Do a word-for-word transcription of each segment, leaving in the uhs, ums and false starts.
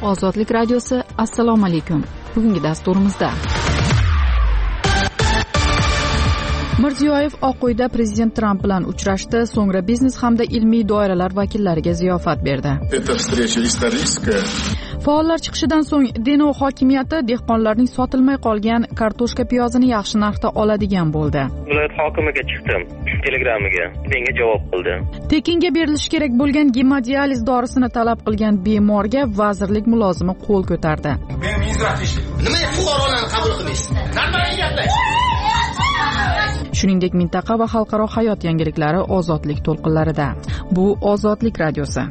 Ozodlik radiosi, assalomu alaykum. Bugungi dasturimizda Mirziyoyev Oq uyda prezident Tramp bilan uchrashdi, so'ngra biznes hamda ilmiy doiralar vakillariga ziyofat berdi. Faollar chiqishidan so'ng Denov hokimiyati dehqonlarning sotilmay qolgan kartoshka piyozini yaxshi narxda oladigan bo'ldi. Viloyat hokimiga chiqdim, telegramiga, menga javob qildi. Tekinga berilishi kerak bo'lgan gemodializ dorisini talab qilgan bemorga vazirlik mulozimi qo'l ko'tardi. Men nima fuqarolarni qabul qilmaysiz? Normalniy gaplar. Shuningdek, mintaqa va xalqaro hayot yangiliklari ozodlik to'lqinlarida. Bu Ozodlik radiosi.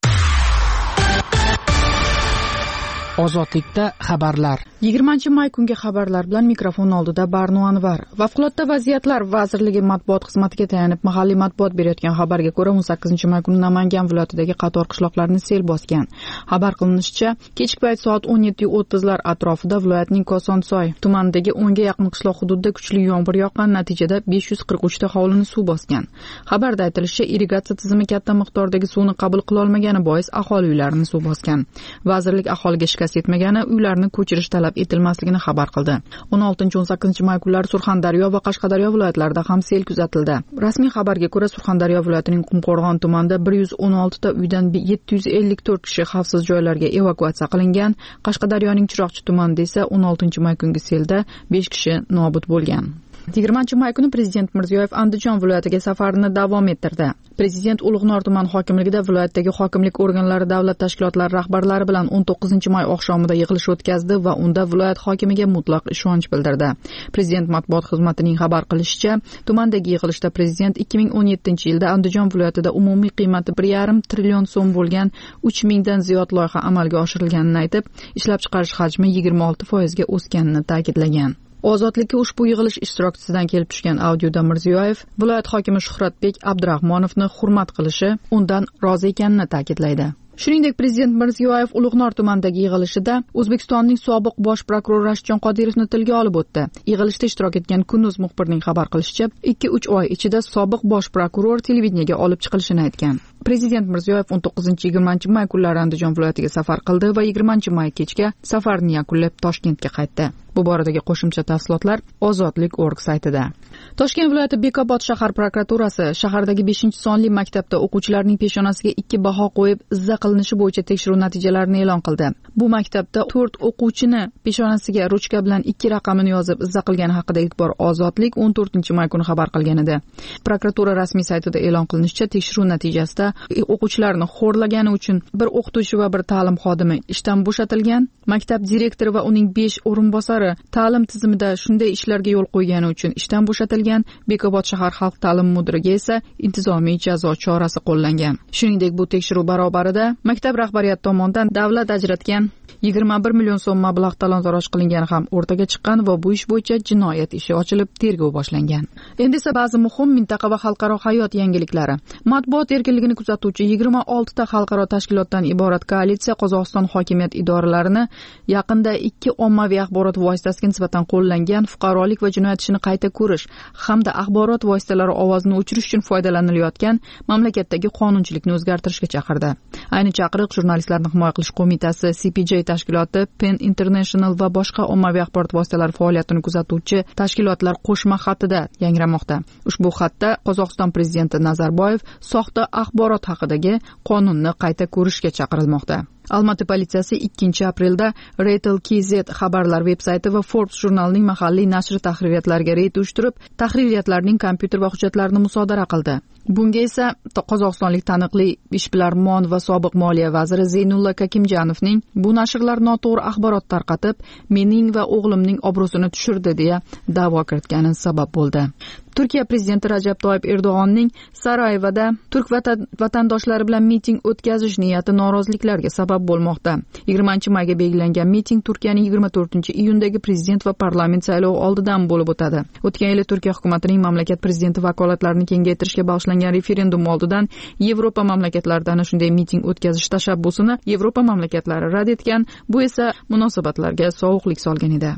Ozodlikda xabarlar. yigirmanchi may kungi xabarlar bilan mikrofon oldida Barno Anvar. Favqulodda vaziyatlar vazirligi matbuot xizmatiga tayanib mahalliy matbuot berayotgan xabarga ko'ra, o'n sakkizinchi may kuni Namangan viloyatidagi qator qishloqlarni sel bosgan. Xabar qilinishicha, kechki payt soat o'n yetti o'ttizlar atrofida viloyatning Kosonsoy tumanidagi o'nga yaqin qishloq hududida kuchli yomg'ir yoqqan, natijada besh yuz qirq uch ta hovlini suv bosgan. Xabarda aytilishicha, irrigatsiya tizimi katta miqdordagi suvni qabul qila olmagani bois aholi uylarini suv bosgan. Vazirlik aholiga shikast yetmagani uylarni ko'chirish talab etilmasligini xabar qildi. o'n oltinchi o'n sakkizinchi may kunlari Surxondaryo va Qashqadaryo viloyatlarida ham sel kuzatildi. Rasmiy xabarga ko'ra, Surxondaryo viloyatining Qumqo'rg'on tumanida bir yuz o'n olti ta uydan yetti yuz ellik to'rt kishi xavfsiz joylarga evakuatsiya qilingan. Qashqadaryoning Chiroqchi tumanida esa o'n oltinchi may kungi selda besh kishi nobud bo'lgan. yigirmanchi may kuni prezident Mirziyoyev Andijon viloyatiga safarini davom ettirdi. Prezident Ulug'nor tuman hokimligida viloyatdagi hokimlik organlari, davlat tashkilotlari rahbarlari bilan o'n to'qqizinchi may oqshomida yig'ilish o'tkazdi va unda viloyat hokimiga mutlaq ishonch bildirdi. Prezident matbuot xizmatining xabar qilishicha, tumandagi yig'ilishda prezident ikki ming o'n yettinchi yilda Andijon viloyatida umumiy qiymati bir yarim trillion so'm bo'lgan uch mingdan ziyod loyiha amalga oshirilganini aytib, ishlab chiqarish hajmi yigirma olti foizga o'sganini ta'kidlagan. Ozodlikka ushbu yig'ilish ishtirokchisidan kelib tushgan audioda Mirziyoyev viloyat hokimi Shuhratbek Abdurahmonovni hurmat qilishi, undan rozi ekanini ta'kidlaydi. Shuningdek, prezident Mirziyoyev Ulug'nor tumanidagi yig'ilishida O'zbekistonning sobiq bosh prokurori Rashidjon Qodirovni tilga olib o'tdi. Yig'ilishda ishtirok etgan Kunduz muxbirining xabar qilishicha, ikki uch oy ichida sobiq bosh prokuror televideniyaga olib chiqilishini aytgan. Prezident Mirziyoyev o'n to'qqizinchi yigirmanchi may kunlari Andijon viloyatiga safar qildi va yigirmanchi may kechga safarni yakunlab Toshkentga qaytdi. Bu boradagi qo'shimcha tafsilotlar Ozodlik точка org saytida. Toshkent viloyati Bekobod shahar prokuraturasi shahardagi beshinchi sonli maktabda o'quvchilarning peshonasiga ikki baho qo'yib izza qilinishi bo'yicha tekshiruv natijalarini e'lon qildi. Bu maktabda to'rt o'quvchini peshonasiga ruchka bilan ikki raqamini yozib izza qilgani haqida ilk bor Ozodlik o'n to'rtinchi may kuni xabar qilgan edi. Prokuratura rasmiy saytida e'lon qilinishicha, tekshiruv natijasida o'quvchilarni xo'rlagani uchun bir o'qituvchi va bir ta'lim xodimi ishdan bo'shatilgan. Maktab direktori va uning besh o'rinbosari ta'lim tizimida shunday ishlarga yo'l qo'ygani uchun ishdan bo'shatilgan. Bekobod shahar xalq ta'lim mudiriga esa intizomiy jazo chorasi qo'llangan. Shuningdek, bu tekshiruv barobarida maktab rahbariyati tomonidan davlat ajratgan yigirma bir million so'm mablag' talon-taroj qilingani ham o'rtaga chiqqan va bu ish bo'yicha jinoyat ishi ochilib, tergov boshlangan. Endi esa ba'zi muhim mintaqa va xalqaro hayot yangiliklari. Matbuot erkinligini kuzatuvchi yigirma olti ta xalqaro tashkilotdan iborat koalitsiya Qozog'iston hokimiyat idoralarini yaqinda ikki ommaviy axborot vositasiga nisbatan qo'llangan fuqarolik va jinoyat ishini qayta ko'rish hamda axborot vositalari ovozini o'chirish uchun foydalanilayotgan mamlakatdagi qonunchilikni o'zgartirishga chaqirdi. Ayni chaqiriq Jurnalistlarni himoya qilish qo'mitasi, C P J tashkiloti, Pen International va boshqa ommaviy axborot vositalari faoliyatini kuzatuvchi tashkilotlar qo'shma xatida yangramoqda. Ushbu xatda Qozog'iston prezidenti Nazarboyev soxta axborot haqidagi qonunni qayta ko'rishga chaqirilmoqda. Almaty politsiyasi ikkinchi aprelda Retail key z xabarlar veb-sayti va Forbes jurnalining mahalliy nashri tahririyatlarga reyd uyushtirib, tahririyatlarning kompyuter va hujjatlarini musodara qildi. Bunga esa qozog'istonlik taniqli ishbilarmon va sobiq moliya vaziri Zeynulla Kakimjanovning bu nashrlar noto'g'ri axborot tarqatib, mening va o'g'limning obro'sini tushirdi deya da'vo kiritgani sabab bo'ldi. Turkiya prezidenti Rajab Toyyib Erdo'g'onning Sarayevoda turk vatandoshlari bilan miting o'tkazish niyati noroziliklarga sabab bo'lmoqda. yigirmanchi mayga belgilangan miting Turkiyaning yigirma to'rtinchi iyundagi prezident va parlament saylovi oldidan bo'lib o'tadi. O'tgan yili Turkiya hukumatining mamlakat prezidenti vakolatlarini kengaytirishga bag'ishlangan referendum oldidan Yevropa mamlakatlaridan shunday miting o'tkazish tashabbusini Yevropa mamlakatlari rad etgan. Bu esa munosabatlarga sovuqlik solgan edi.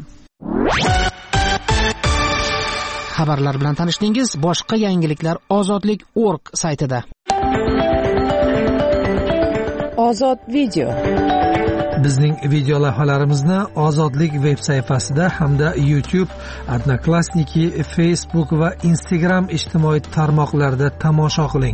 Xabarlar bilan tanishdingiz. Boshqa yangiliklar Ozodlik точка org saytida. Ozod video. Bizning video lavhalarimizni Ozodlik veb sayfasida hamda YouTube, Odnoklassniki, Facebook va Instagram ijtimoiy tarmoqlarida tomosha qiling.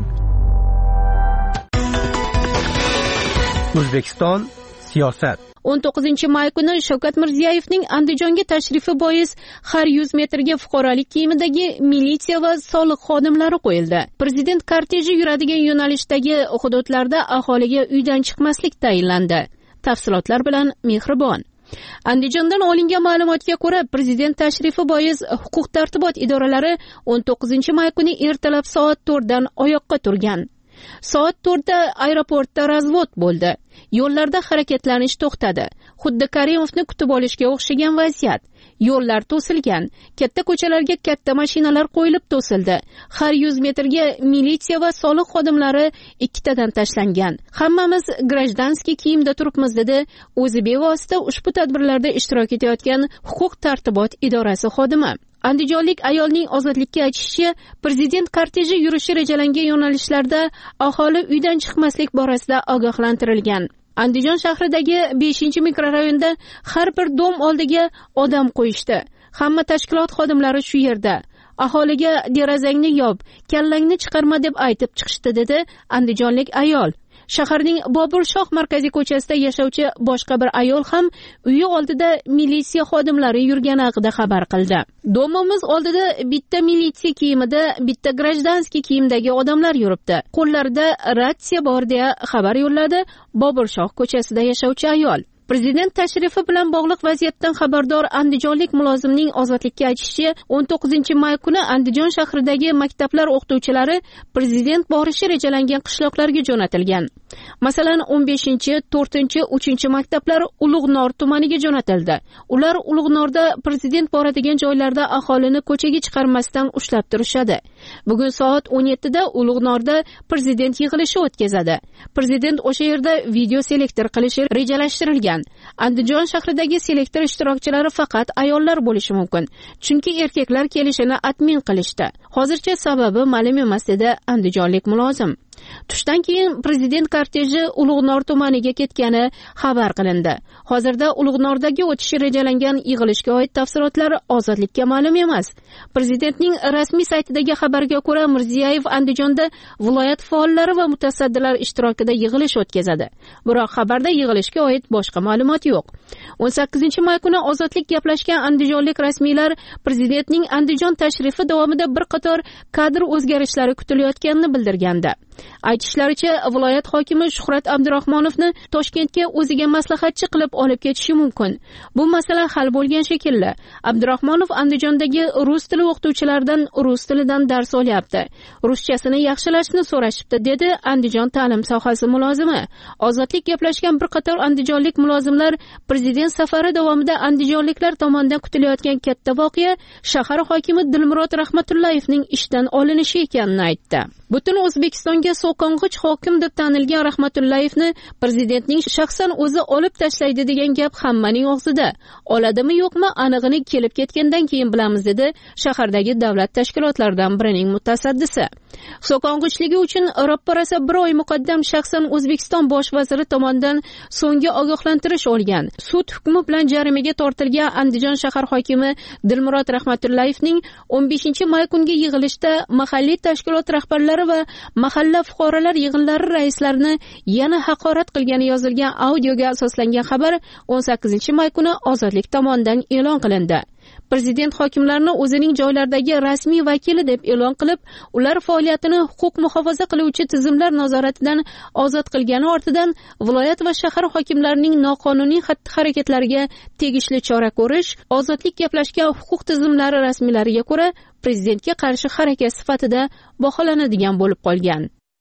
O'zbekiston siyosat. o'n to'qqizinchi may kuni Shavkat Mirziyoyevning Andijonga tashrifi bois har yuz metrga fuqarolik kiyimidagi militsiya va soliq xodimlari qo'yildi. Prezident korteji yuradigan yo'nalishdagi hududlarda aholiga uydan chiqmaslik tayinlandi. Tafsilotlar bilan Mehribon. Andijondan olingan ma'lumotga ko'ra, prezident tashrifi bois huquq tartibot idoralari o'n to'qqizinchi may kuni ertalab soat to'rtdan oyoqqa turgan. Soat to'rtda aeroportda razvod bo'ldi. Yo'llarda harakatlanish to'xtadi. Xuddi Karimovni kutib olishga o'xshagan vaziyat. Yo'llar to'silgan. Katta ko'chalarga katta mashinalar qo'yilib to'sildi. Har yuz metrga militsiya va soliq xodimlari ikkitadan tashlangan. Hammamiz grajdanskiy kiyimda turibmiz dedi o'zi bevosita ushbu tadbirlarda ishtirok etayotgan huquq tartibot idorasi xodimi. Andijonlik ayolning ozodlikka aytishicha, prezident korteji yurishi rejalangan yo'nalishlarda aholi uydan chiqmaslik borasida ogohlantirilgan. Andijon shahridagi beshinchi mikrorayonda har bir dom oldiga odam qo'yishdi. Hamma tashkilot xodimlari shu yerda. Aholiga derazangni yop, kallangni chiqarma deb aytib chiqishdi dedi andijonlik ayol. Shaharning Bobur Shoh markaziy ko'chasida yashovchi boshqa bir ayol ham uyi oldida militsiya xodimlari yurgani haqida xabar qildi. Domimiz oldida bitta militsiya kiyimida, bitta grajdanskiy kiyimdagi odamlar yuribdi. Qo'llarida ratsiya bor deya xabar yo'lladi Bobur Shoh ko'chasida yashovchi ayol. Prezident tashrifi bilan bog'liq vaziyatdan xabardor andijonlik mulozimning ozodlikka aytishicha, o'n to'qqizinchi may kuni Andijon shahridagi maktablar o'qituvchilari prezident borishi rejalangan qishloqlarga jo'natilgan. Masalan, o'n beshinchi, to'rtinchi, uchinchi maktablar Ulug'nor tumaniga jo'natildi. Ular Ulug'norda prezident boradigan joylarda aholini ko'chaga chiqarmasdan ushlab turishadi. Bugun soat o'n yettida Ulug'norda prezident yig'ilishi o'tkazadi. Prezident o'sha yerda video selektor qilishi rejalashtirilgan. Andijon shahridagi selektor ishtirokchilari faqat ayollar bo'lishi mumkin. Chunki erkaklar kelishini admin qilishdi. Hozircha sababi ma'lum emas dedi andijonlik mulozim. Tushdan keyin prezident korteji Ulug'nor tumaniga ketgani xabar qilindi. Hozirda Ulug'nordagi o'tishi rejalangan yig'ilishga oid tafsilotlar ozodlikka ma'lum emas. Prezidentning rasmiy saytidagi xabarga ko'ra, Mirziyoyev Andijonda viloyat faollari va mutasaddilar ishtirokida yig'ilish o'tkazadi. Biroq xabarda yig'ilishga oid boshqa ma'lumot yo'q. o'n sakkizinchi may kuni ozodlik gaplashgan andijonlik rasmiylar prezidentning Andijon tashrifi davomida bir qator kadr o'zgarishlari kutilayotganini bildirgandi. Aytishlaricha, viloyat hokimi Shuhrat Abdurahmonovni Toshkentga o'ziga maslahatchi qilib olib ketishi mumkin. Bu masala hal bo'lgan shekilli. Abdurahmonov Andijondagi rus tili o'qituvchilaridan rus tilidan dars olyapti. Ruschasini yaxshilashni so'rashibdi, dedi Andijon ta'lim sohasi mulozimi. Ozodlik gaplashgan bir qator andijonlik mulozimlar prezident safari davomida andijonliklar tomonidan kutilayotgan katta voqea shahar hokimi Dilmurod Rahmatullayevning ishdan olinishi ekanini aytdi. Butun O'zbekistonga so'kong'ich hokim deb tanilgan Rahmatullayevni prezidentning shaxsan o'zi olib tashlaydi degan gap hammaning og'zida. Oladimi yo'qmi, anig'ini kelib ketgandan keyin bilamiz, dedi shahardagi davlat tashkilotlaridan birining mutasaddisi. So'kong'ichligi uchun ro'pparasi bir oy muqaddam shaxsan O'zbekiston bosh vaziri tomonidan so'nggi ogohlantirish olgan. Sud hukmi bilan jarimaga tortilgan Andijon shahar hokimi Dilmurod Rahmatullayevning o'n beshinchi may kungi yig'ilishda mahalliy tashkilot rahbarlari va mahalla fuqarolar yig'inlari raislarini yana haqorat qilgani yozilgan audioga asoslangan xabar o'n sakkizinchi may kuni Ozodlik tomonidan e'lon qilindi. Prezident hokimlarni o'zining joylardagi rasmiy vakili deb e'lon qilib, ular faoliyatini huquq muhofaza qiluvchi tizimlar nazoratidan ozod qilgani ortidan viloyat va shahar hokimlarining noqonuniy xatti-harakatlariga tegishli chora ko'rish, ozodlik gaplashgan huquq tizimlari rasmiylariga ko'ra prezidentga qarshi harakat sifatida baholanadigan bo'lib qolgan.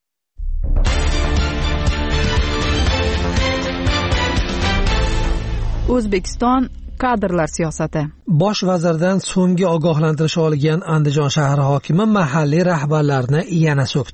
O'zbekiston kadrlar siyosati. Bosh vazirdan so'nggi ogohlantirish olgan Andijon shahar hokimi mahalliy rahbarlarni yana so'kdi.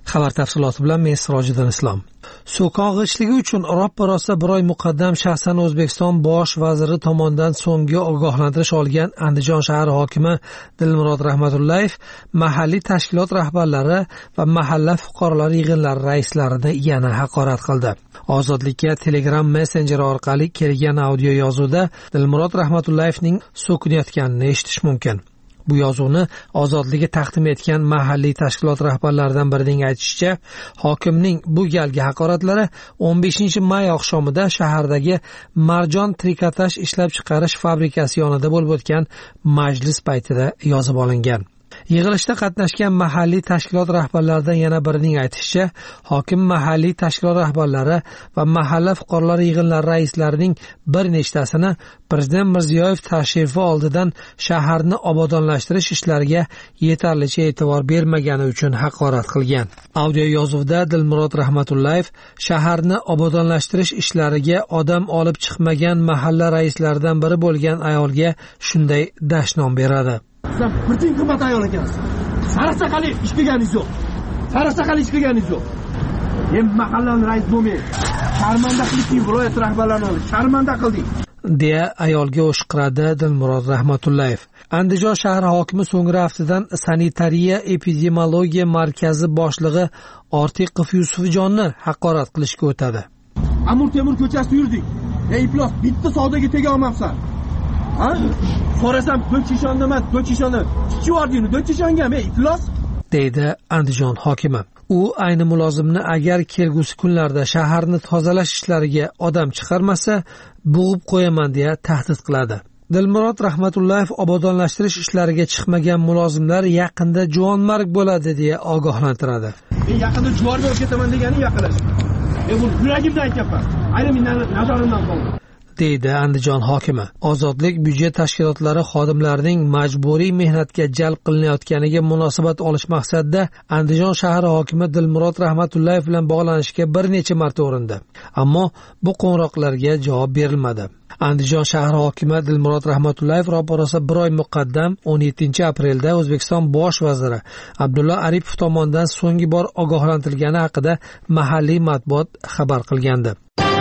Xabar tafsiloti bilan men Sirojiddin Islom. So'kon g'ichligi uchun roppa-rosa bir oy muqaddam shaxsan O'zbekiston bosh vaziri tomonidan so'nggi ogohlantirish olgan Andijon shahar hokimi Dilmurod Rahmatullayev mahalliy tashkilot rahbarlari va mahalla fuqarolar yig'inlari raislarini yana haqorat qildi. Ozodlikka Telegram messenjeri orqali kelgan audio yozuvda Dilmurod Rahmatullayevning so'kinayotganini eshitish mumkin. Bu yozuvni Ozodlikka taqdim etgan mahalliy tashkilot rahbarlaridan birining aytishicha, hokimning bu galgi haqoratlari o'n beshinchi may oqshomida shahardagi marjon trikotaj ishlab chiqarish fabrikasi yonida bo'lib o'tgan majlis paytida yozib olingan. Yig'ilishda qatnashgan mahalliy tashkilot rahbarlaridan yana birining aytishicha, hokim mahalliy tashkilot rahbarlari va mahalla fuqarolar yig'inlari raislarining bir nechtasini Prezident Mirziyoyev tashrifi oldidan shaharni obodonlashtirish ishlariga yetarlicha e'tibor bermagani uchun haqorat qilgan. Audio yozuvda Dilmurod Rahmatullayev shaharni obodonlashtirish ishlariga odam olib chiqmagan mahalla raislaridan biri bo'lgan ayolga shunday dashnom beradi. Siz bir teng qimmat ayol ekansiz. Sarasaqali ish qilganingiz yo'q. Sarasaqali ish qilganingiz yo'q. Men mahallaning rais bo'lmay, sharmanda qilding viloyat rahbarlarini, sharmanda qilding. deya ayolga o'shqiradi Dilmurod Rahmatullayev. Andijon shahar hokimi so'nggi haftadan sanitariya epidemiologiya markazi boshlig'i Ortiqov Yusufjonni haqorat qilishga o'tadi. Amur Temur ko'chasida yurdik. Ey iflos, bitta savdoga tega olmabsan. Ha? So'rasam, do'chishonni emas, do'chishonni. Ichivordingmi, do'chishongami, iflos? deydi Andijon hokimi. U ayni mulozimni agar kelgusi kunlarda shaharni tozalash ishlariga odam chiqarmasa, bo'g'ib qo'yaman deya tahdid qiladi. Dilmurod Rahmatullayev obodonlashtirish ishlariga chiqmagan mulozimlar yaqinda juvonmarg bo'ladi deya ogohlantiradi. Men yaqinda juvonga olib ketaman degani yaqinlash. Men buni yuragimdan aytyapman. Ayrim nazorimdan qoldi. deydi Andijon hokimi. Ozodlik byudjet tashkilotlari xodimlarining majburiy mehnatga jalb qilinayotganiga munosabat olish maqsadida Andijon shahar hokimi Dilmurod Rahmatullayev bilan bog'lanishga bir necha marta urindi. Ammo bu qo'ng'iroqlarga javob berilmadi. Andijon shahar hokimi Dilmurod Rahmatullayev ro'parosa bir oy muqaddam o'n yettinchi aprelda O'zbekiston bosh vaziri Abdulla Aripov tomonidan so'nggi bor ogohlantirilgani haqida mahalliy matbuot xabar qilgandi.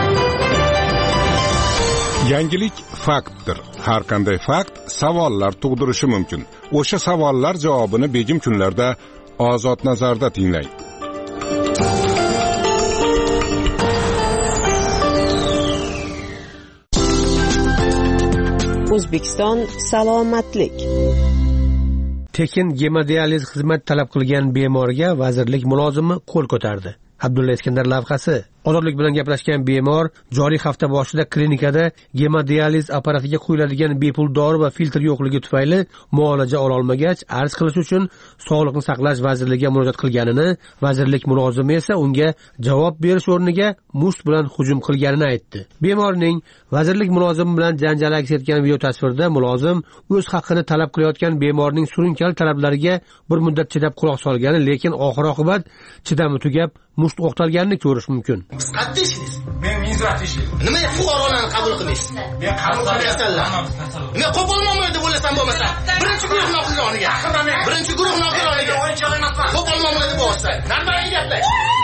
Yangilik faktdir. Har qanday fakt savollar tug'dirishi mumkin. O'sha savollar javobini begim kunlarda Ozod nazarda tinglang. O'zbekiston salomatlik. Tekin gemodializ xizmat talab qilgan bemorga vazirlik mulozimi qo'l ko'tardi. Abdulla Iskandar lavhasi. Ozodlik bilan gaplashgan bemor joriy hafta boshida klinikada gemodializ apparatiga quyiladigan bepul dori va filtr yo'qligi tufayli muolaja ola olmagach, arz qilish uchun Sog'liqni saqlash vazirligiga murojaat qilganini, vazirlik mulozimi esa unga javob berish o'rniga musht bilan hujum qilganini aytdi. Bemorning vazirlik mulozimi bilan janjal aks etgan video tasvirda mulozim o'z haqqini talab qilayotgan bemorning surunkali talablariga bir muddat chidab quloq solgani, lekin oxir-oqibat chidami tugab musht o'qtalganini ko'rish mumkin. Siz qayerda ishlaysiz? Men Mizrat ishlayman. Nima fuqarolarni qabul qilmaysiz? Men qabul qilyapsanlar. Men qo'pol muomala deb o'ylasam bo'lmasa, birinchi guruh noqiloniga. Birinchi guruh noqiloniga. Qo'pol muomala deb o'ylasam. Nima gaplar?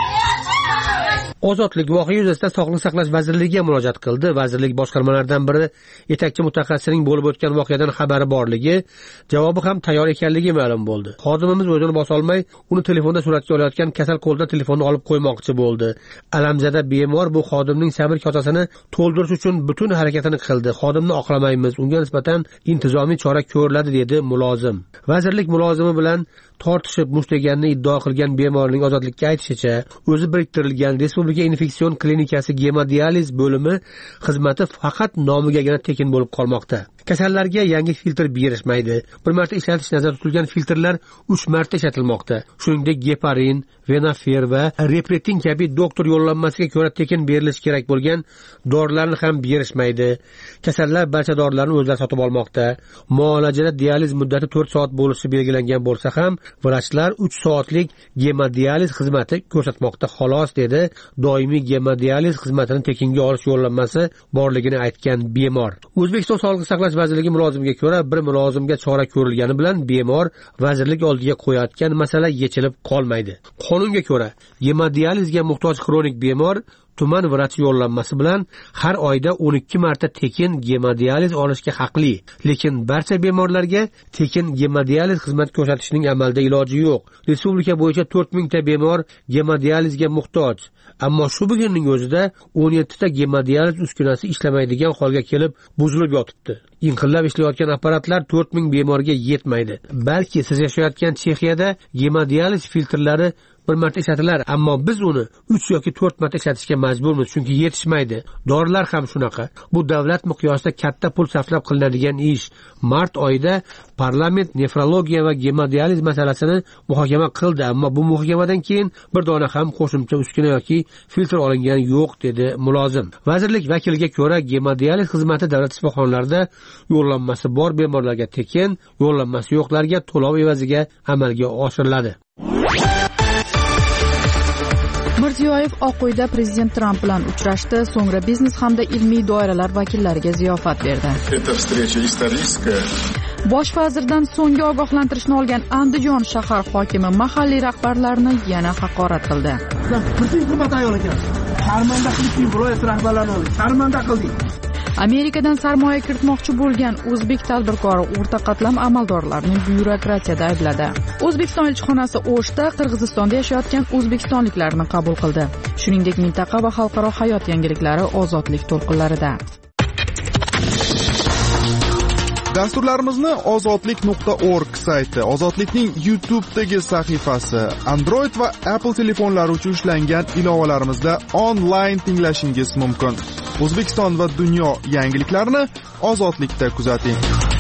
Ozodlik voqea yuzasidan Sog'liqni saqlash vazirligiga murojaat qildi. Vazirlik boshqarmalaridan biri yetakchi mutaxassisning bo'lib o'tgan voqeadan xabari borligi, javobi ham tayyor ekanligi ma'lum bo'ldi. Xodimimiz o'zini bosa olmay, uni telefonda suratga olayotgan kasal qo'lda telefonni olib qo'ymoqchi bo'ldi. Alamzada bemor bu xodimning sabr kosasini to'ldirish uchun butun harakatini qildi. Xodimni oqlamaymiz, unga nisbatan intizomiy chora ko'riladi, dedi mulozim. Vazirlik mulozimi bilan tortishib mushtlaganini iddao qilgan bemorning Ozodlikka aytishicha, o'zi biriktirilgan Respublika infeksion klinikasi gemodializ bo'limi xizmati faqat nomigagina tekin bo'lib qolmoqda. Kasallarga yangi filtr berishmaydi. Bir marta ishlatish nazarda tutilgan filtrlar uch marta ishlatilmoqda. Shuningdek, geparin, venafer va repretin kabi doktor yo'llanmasiga ko'ra tekin berilishi kerak bo'lgan dorilarni ham berishmaydi. Kasallar barcha dorilarni o'zlari sotib olmoqda. Muolajada dializ muddati to'rt soat bo'lishi belgilangan bo'lsa ham, vrachlar uch soatlik gemodializ xizmati ko'rsatmoqda xolos, dedi doimiy gemodializ xizmatini tekinga olish yo'llanmasi borligini aytgan bemor. O'zbekiston Sog'liqni saqlash vazirligi mulozimiga ko'ra, bir mulozimga chora ko'rilgani bilan bemor vazirlik oldiga qo'yayotgan masala yechilib qolmaydi. Qonunga ko'ra, gemodializga muhtoj kronik bemor tuman vrach yo'llanmasi bilan har oyda o'n ikki marta tekin gemodializ olishga haqli. Lekin barcha bemorlarga tekin gemodializ xizmat ko'rsatishning amalda iloji yo'q. Respublika bo'yicha to'rt ming ta bemor gemodializga muhtoj. Ammo shu bugunning o'zida o'n yetti ta gemodializ uskunasi ishlamaydigan holga kelib, buzilib yotibdi. Inqillab ishlayotgan apparatlar to'rt ming bemorga yetmaydi. Balki siz yashayotgan Chexiyada gemodializ filtrlari bir marta ishlatilar, ammo biz uni uch yoki to'rt marta ishlatishga majburmiz, chunki yetishmaydi. Dorilar ham shunaqa. Bu davlat miqyosida katta pul sarflab qilinadigan ish. Mart oyida parlament nefrologiya va gemodializ masalasini muhokama qildi, ammo bu muhokamadan keyin bir dona ham qo'shimcha uskuna yoki filtr olingani yo'q, dedi mulozim. Vazirlik vakiliga ko'ra, gemodializ xizmati davlat shifoxonalarida yo'llanmasi bor bemorlarga tekin, yo'llanmasi yo'qlarga to'lov evaziga amalga oshiriladi. Mirziyoyev Oq uyda prezident Tramp bilan uchrashdi, so'ngra biznes hamda ilmiy doiralar vakillariga ziyofat berdi. Bosh vazirdan so'nggi ogohlantirishni olgan Andijon shahar hokimi mahalliy rahbarlarni yana haqorat qildi. Bizning hukumat ayol ekan. Sharmanda qilding viloyat rahbarlarini olib. Sharmanda qilding. Amerikadan sarmoya kiritmoqchi bo'lgan o'zbek tadbirkori o'rta qatlam amaldorlarni byurokratiyada aybladi. O'zbekiston elchixonasi O'shda Qirg'izistonda yashayotgan o'zbekistonliklarni qabul qildi. Shuningdek, mintaqa va xalqaro hayot yangiliklari ozodlik to'lqinlarida. Dasturlarimizni ozodlik nuqta org sayti, Ozodlikning YouTube'dagi sahifasi, Android va Apple telefonlari uchun ishlangan ilovalarimizda onlayn tinglashingiz mumkin. O'zbekiston va dunyo yangiliklarini Ozodlikda kuzating.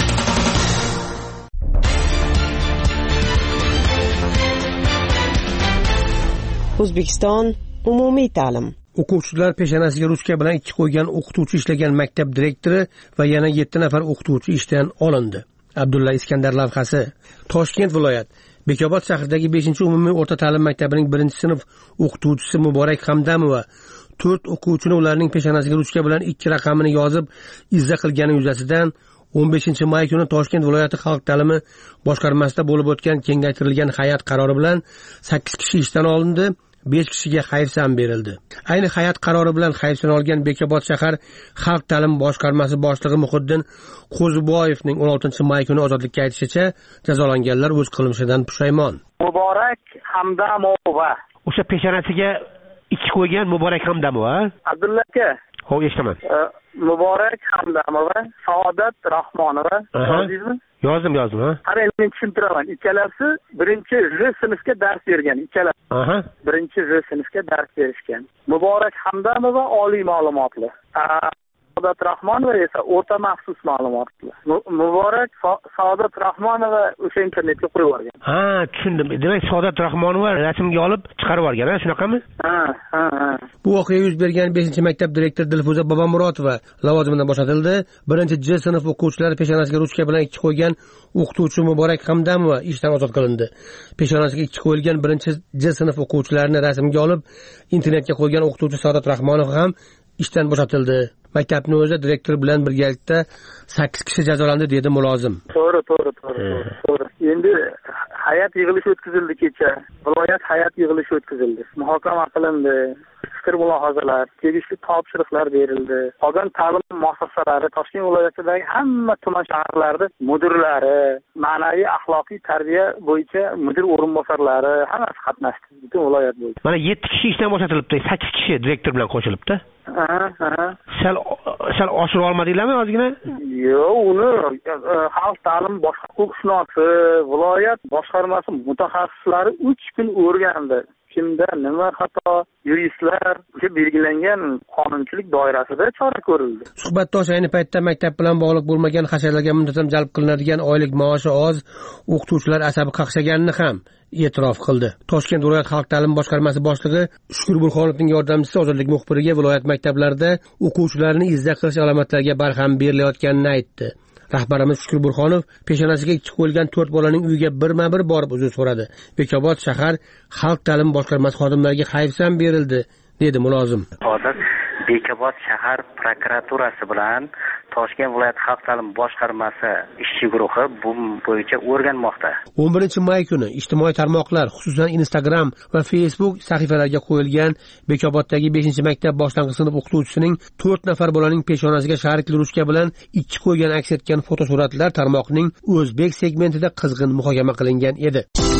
O'zbekiston umumiy ta'lim. O'quvchilar peshonasiga ruchka bilan ikki qo'ygan o'qituvchi ishlagan maktab direktori va yana yetti nafar o'qituvchi ishdan olindi. Abdulla Iskandar lavhasi. Toshkent viloyat Bekobod shahridagi beshinchi umumiy o'rta ta'lim maktabining birinchi sinf o'qituvchisi Muborak Hamdamova to'rt o'quvchini ularning peshonasiga ruchka bilan ikki raqamini yozib izza qilgani yuzasidan o'n beshinchi may kuni Toshkent viloyati xalq ta'limi boshqarmasida bo'lib o'tgan kengaytirilgan hay'at qarori bilan sakkiz kishi ishdan olindi. besh kishiga hayfsan berildi. Ayni hay'at qarori bilan hayfsan olgan Bekobod shahar xalq ta'lim boshqarmasi boshlig'i Muhiddin Qo'ziboyevning o'n oltinchi may kuni ozodlikka aytishicha, jazolanganlar o'z qilmishidan pushaymon. Muborak Hamdamova. O'sha peshonasiga ikki qo'ygan Muborak Hamdamova. Abdulla aka. Xo'p, eshitaman. Muborak Hamdamova, Saodat Rahmonova. Yozingizmi? Yozdim, yozdim, ha. Qarang, men tushuntiraman. Ikkalasi birinchi J sinfga dars bergan, ikkalasi. Aha. Birinchi J sinfga dars berishgan. Muborak Hamdamova oliy ma'lumotli. Saodat Rahmonova esa o'rta maxsus ma'lumotli. Muborak Saodat Rahmonova o'sha internetga qo'yib yuborgan. Ha, tushundim. Demak, Saodat Rahmonova rasmga olib chiqarib yuborgan, ha, shunaqami? Ha, ha, ha. Bu voqea yuz bergan beshinchi maktab direktori Dilfuza Bobomurotova lavozimidan bo'shatildi. birinchi J sinf o'quvchilari peshonasiga ruchka bilan ikki qo'ygan o'qituvchi Muborak Hamdamova ishdan ozod qilindi. Peshonasiga ikki qo'yilgan birinchi J sinf o'quvchilarini rasmga olib internetga qo'ygan o'qituvchi Saodat Rahmonov ham ishdan bo'shatildi. Maktabning o'zi direktor bilan birgalikda sakkiz kishi jazolandi, dedi mulozim. To'g'ri, to'g'ri, to'g'ri, to'g'ri. Endi hay'at yig'ilishi o'tkazildi kecha. Viloyat hay'at yig'ilishi o'tkazildi. Muhokama qilindi. Fikr mulohazalar, tegishli topshiriqlar berildi. Qolgan ta'lim muassasalari Toshkent viloyatidagi hamma tuman shaharlarda mudirlari, ma'naviy axloqiy tarbiya bo'yicha mudir o'rinbosarlari hammasi qatnashdi butun viloyat bo'yicha. Mana yetti kishi ishdan bo'shatilibdi, sakkiz kishi direktor bilan qo'shilibdi. Aha, aha. Sal sal oshirib olmadinglarmi ozgina? Yo'q, uni xalq ta'lim boshqa huquqshunosi, viloyat boshqarmasi mutaxassislari uch kun o'rgandi. Kimda nima xato, yuristlar o'sha belgilangan qonunchilik doirasida chora ko'rildi. Suhbatdosh ayni paytda maktab bilan bog'liq bo'lmagan hasharlarga muntazam jalb qilinadigan oylik maoshi oz, o'qituvchilar asabi qaqshaganini ham e'tirof qildi. Toshkent viloyat xalq ta'lim boshqarmasi boshlig'i Shukur Burxonovning yordamchisi ozodlik muxbiriga viloyat maktablarida o'quvchilarni izza qilish alomatlariga barham berilayotganini aytdi. Rahbarimiz Shukur Burxonov peshonasiga ikki qo'yilgan to'rt bolaning uyiga birma-bir borib uzr so'radi. Bekobod shahar xalq ta'lim boshqarmasi xodimlariga hayfsan berildi, dedi mulozim. Hozir Bekobod shahar prokuraturasi bilan Toshkent viloyat xalq ta'limi boshqarmasi ishchi guruhi bu bo'yicha o'rganmoqda. o'n birinchi may kuni ijtimoiy tarmoqlar, xususan Instagram va Facebook sahifalariga qo'yilgan Bekoboddagi beshinchi maktab boshlang'ich sinf o'qituvchisining to'rt nafar bolaning peshonasiga sharikli ruchka bilan ikki qo'ygan aks etgan fotosuratlar tarmoqning o'zbek segmentida qizg'in muhokama qilingan edi.